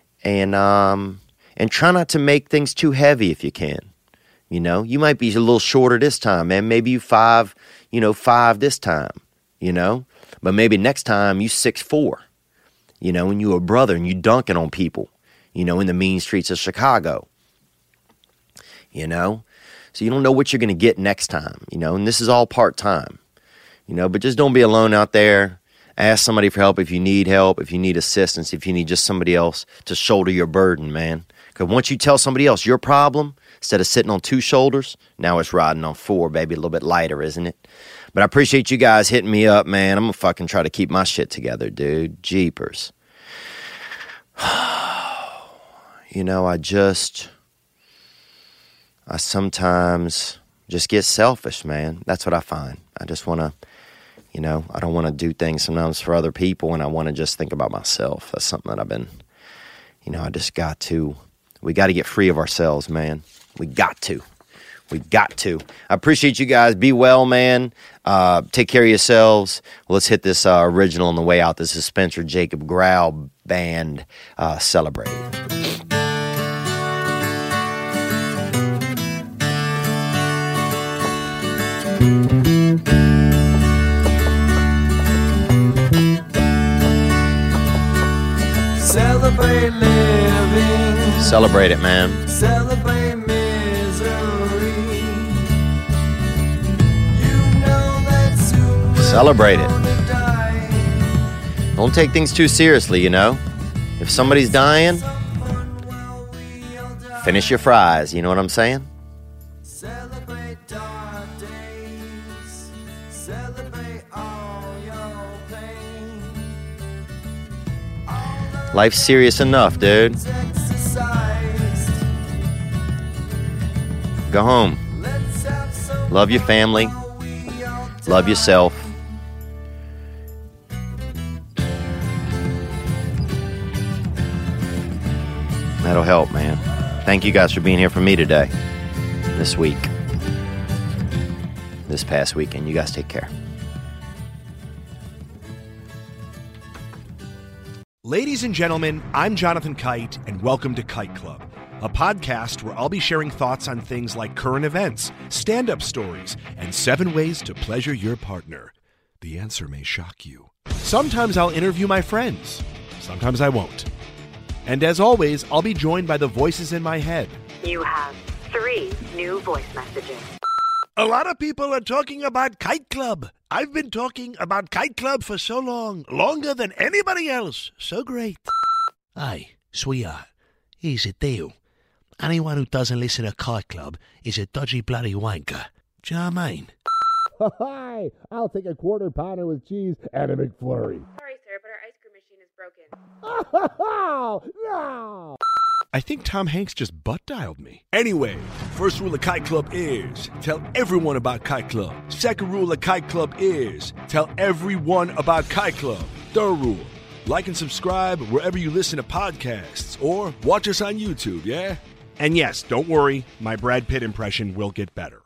[SPEAKER 1] try not to make things too heavy if you can. You might be a little shorter this time, man. Maybe you 5 this time, But maybe next time you 6'4", and you a brother and you dunking on people, in the mean streets of Chicago, So you don't know what you're going to get next time, and this is all part-time, But just don't be alone out there. Ask somebody for help if you need assistance, if you need just somebody else to shoulder your burden, man. Because once you tell somebody else your problem, instead of sitting on 2 shoulders, now it's riding on 4, baby. A little bit lighter, isn't it? But I appreciate you guys hitting me up, man. I'm going to fucking try to keep my shit together, dude. Jeepers. I sometimes just get selfish, man. That's what I find. I just want to... I don't want to do things sometimes for other people, and I want to just think about myself. That's something that I've been, I just got to. We got to get free of ourselves, man. We got to. I appreciate you guys. Be well, man. Take care of yourselves. Let's hit this original on the way out. This is Spencer Jacob Growl Band, Celebrate.
[SPEAKER 6] Celebrate living.
[SPEAKER 1] Celebrate it, man.
[SPEAKER 6] Celebrate misery. You know that soon we're
[SPEAKER 1] Celebrate it.
[SPEAKER 6] gonna die.
[SPEAKER 1] Don't take things too seriously, you know? If somebody's dying, finish your fries, you know what I'm saying?
[SPEAKER 6] Celebrate dark days. Celebrate all your pain.
[SPEAKER 1] Life's serious enough, dude.
[SPEAKER 6] Exercised.
[SPEAKER 1] Go home.
[SPEAKER 6] Let's have some
[SPEAKER 1] Love your family.
[SPEAKER 6] we all
[SPEAKER 1] Love yourself. That'll help, man. Thank you guys for being here for me today, this week, this past weekend. You guys take care.
[SPEAKER 7] Ladies and gentlemen, I'm Jonathan Kite, and welcome to Kite Club, a podcast where I'll be sharing thoughts on things like current events, stand-up stories, and 7 ways to pleasure your partner. The answer may shock you. Sometimes I'll interview my friends. Sometimes I won't. And as always, I'll be joined by the voices in my head.
[SPEAKER 8] You have 3 new voice messages.
[SPEAKER 7] A lot of people are talking about Kite Club. I've been talking about Kite Club for so long, longer than anybody else. So great.
[SPEAKER 9] Hey, sweetheart, here's the deal. Anyone who doesn't listen to Kite Club is a dodgy bloody wanker. Do you know what I mean?
[SPEAKER 10] Hi, I'll take a quarter pounder with cheese and a McFlurry.
[SPEAKER 8] Sorry, sir, but our ice cream machine is broken.
[SPEAKER 10] No!
[SPEAKER 7] I think Tom Hanks just butt-dialed me. Anyway, first rule of Kite Club is tell everyone about Kite Club. Second rule of Kite Club is tell everyone about Kite Club. Third rule, like and subscribe wherever you listen to podcasts or watch us on YouTube, yeah? And yes, don't worry, my Brad Pitt impression will get better.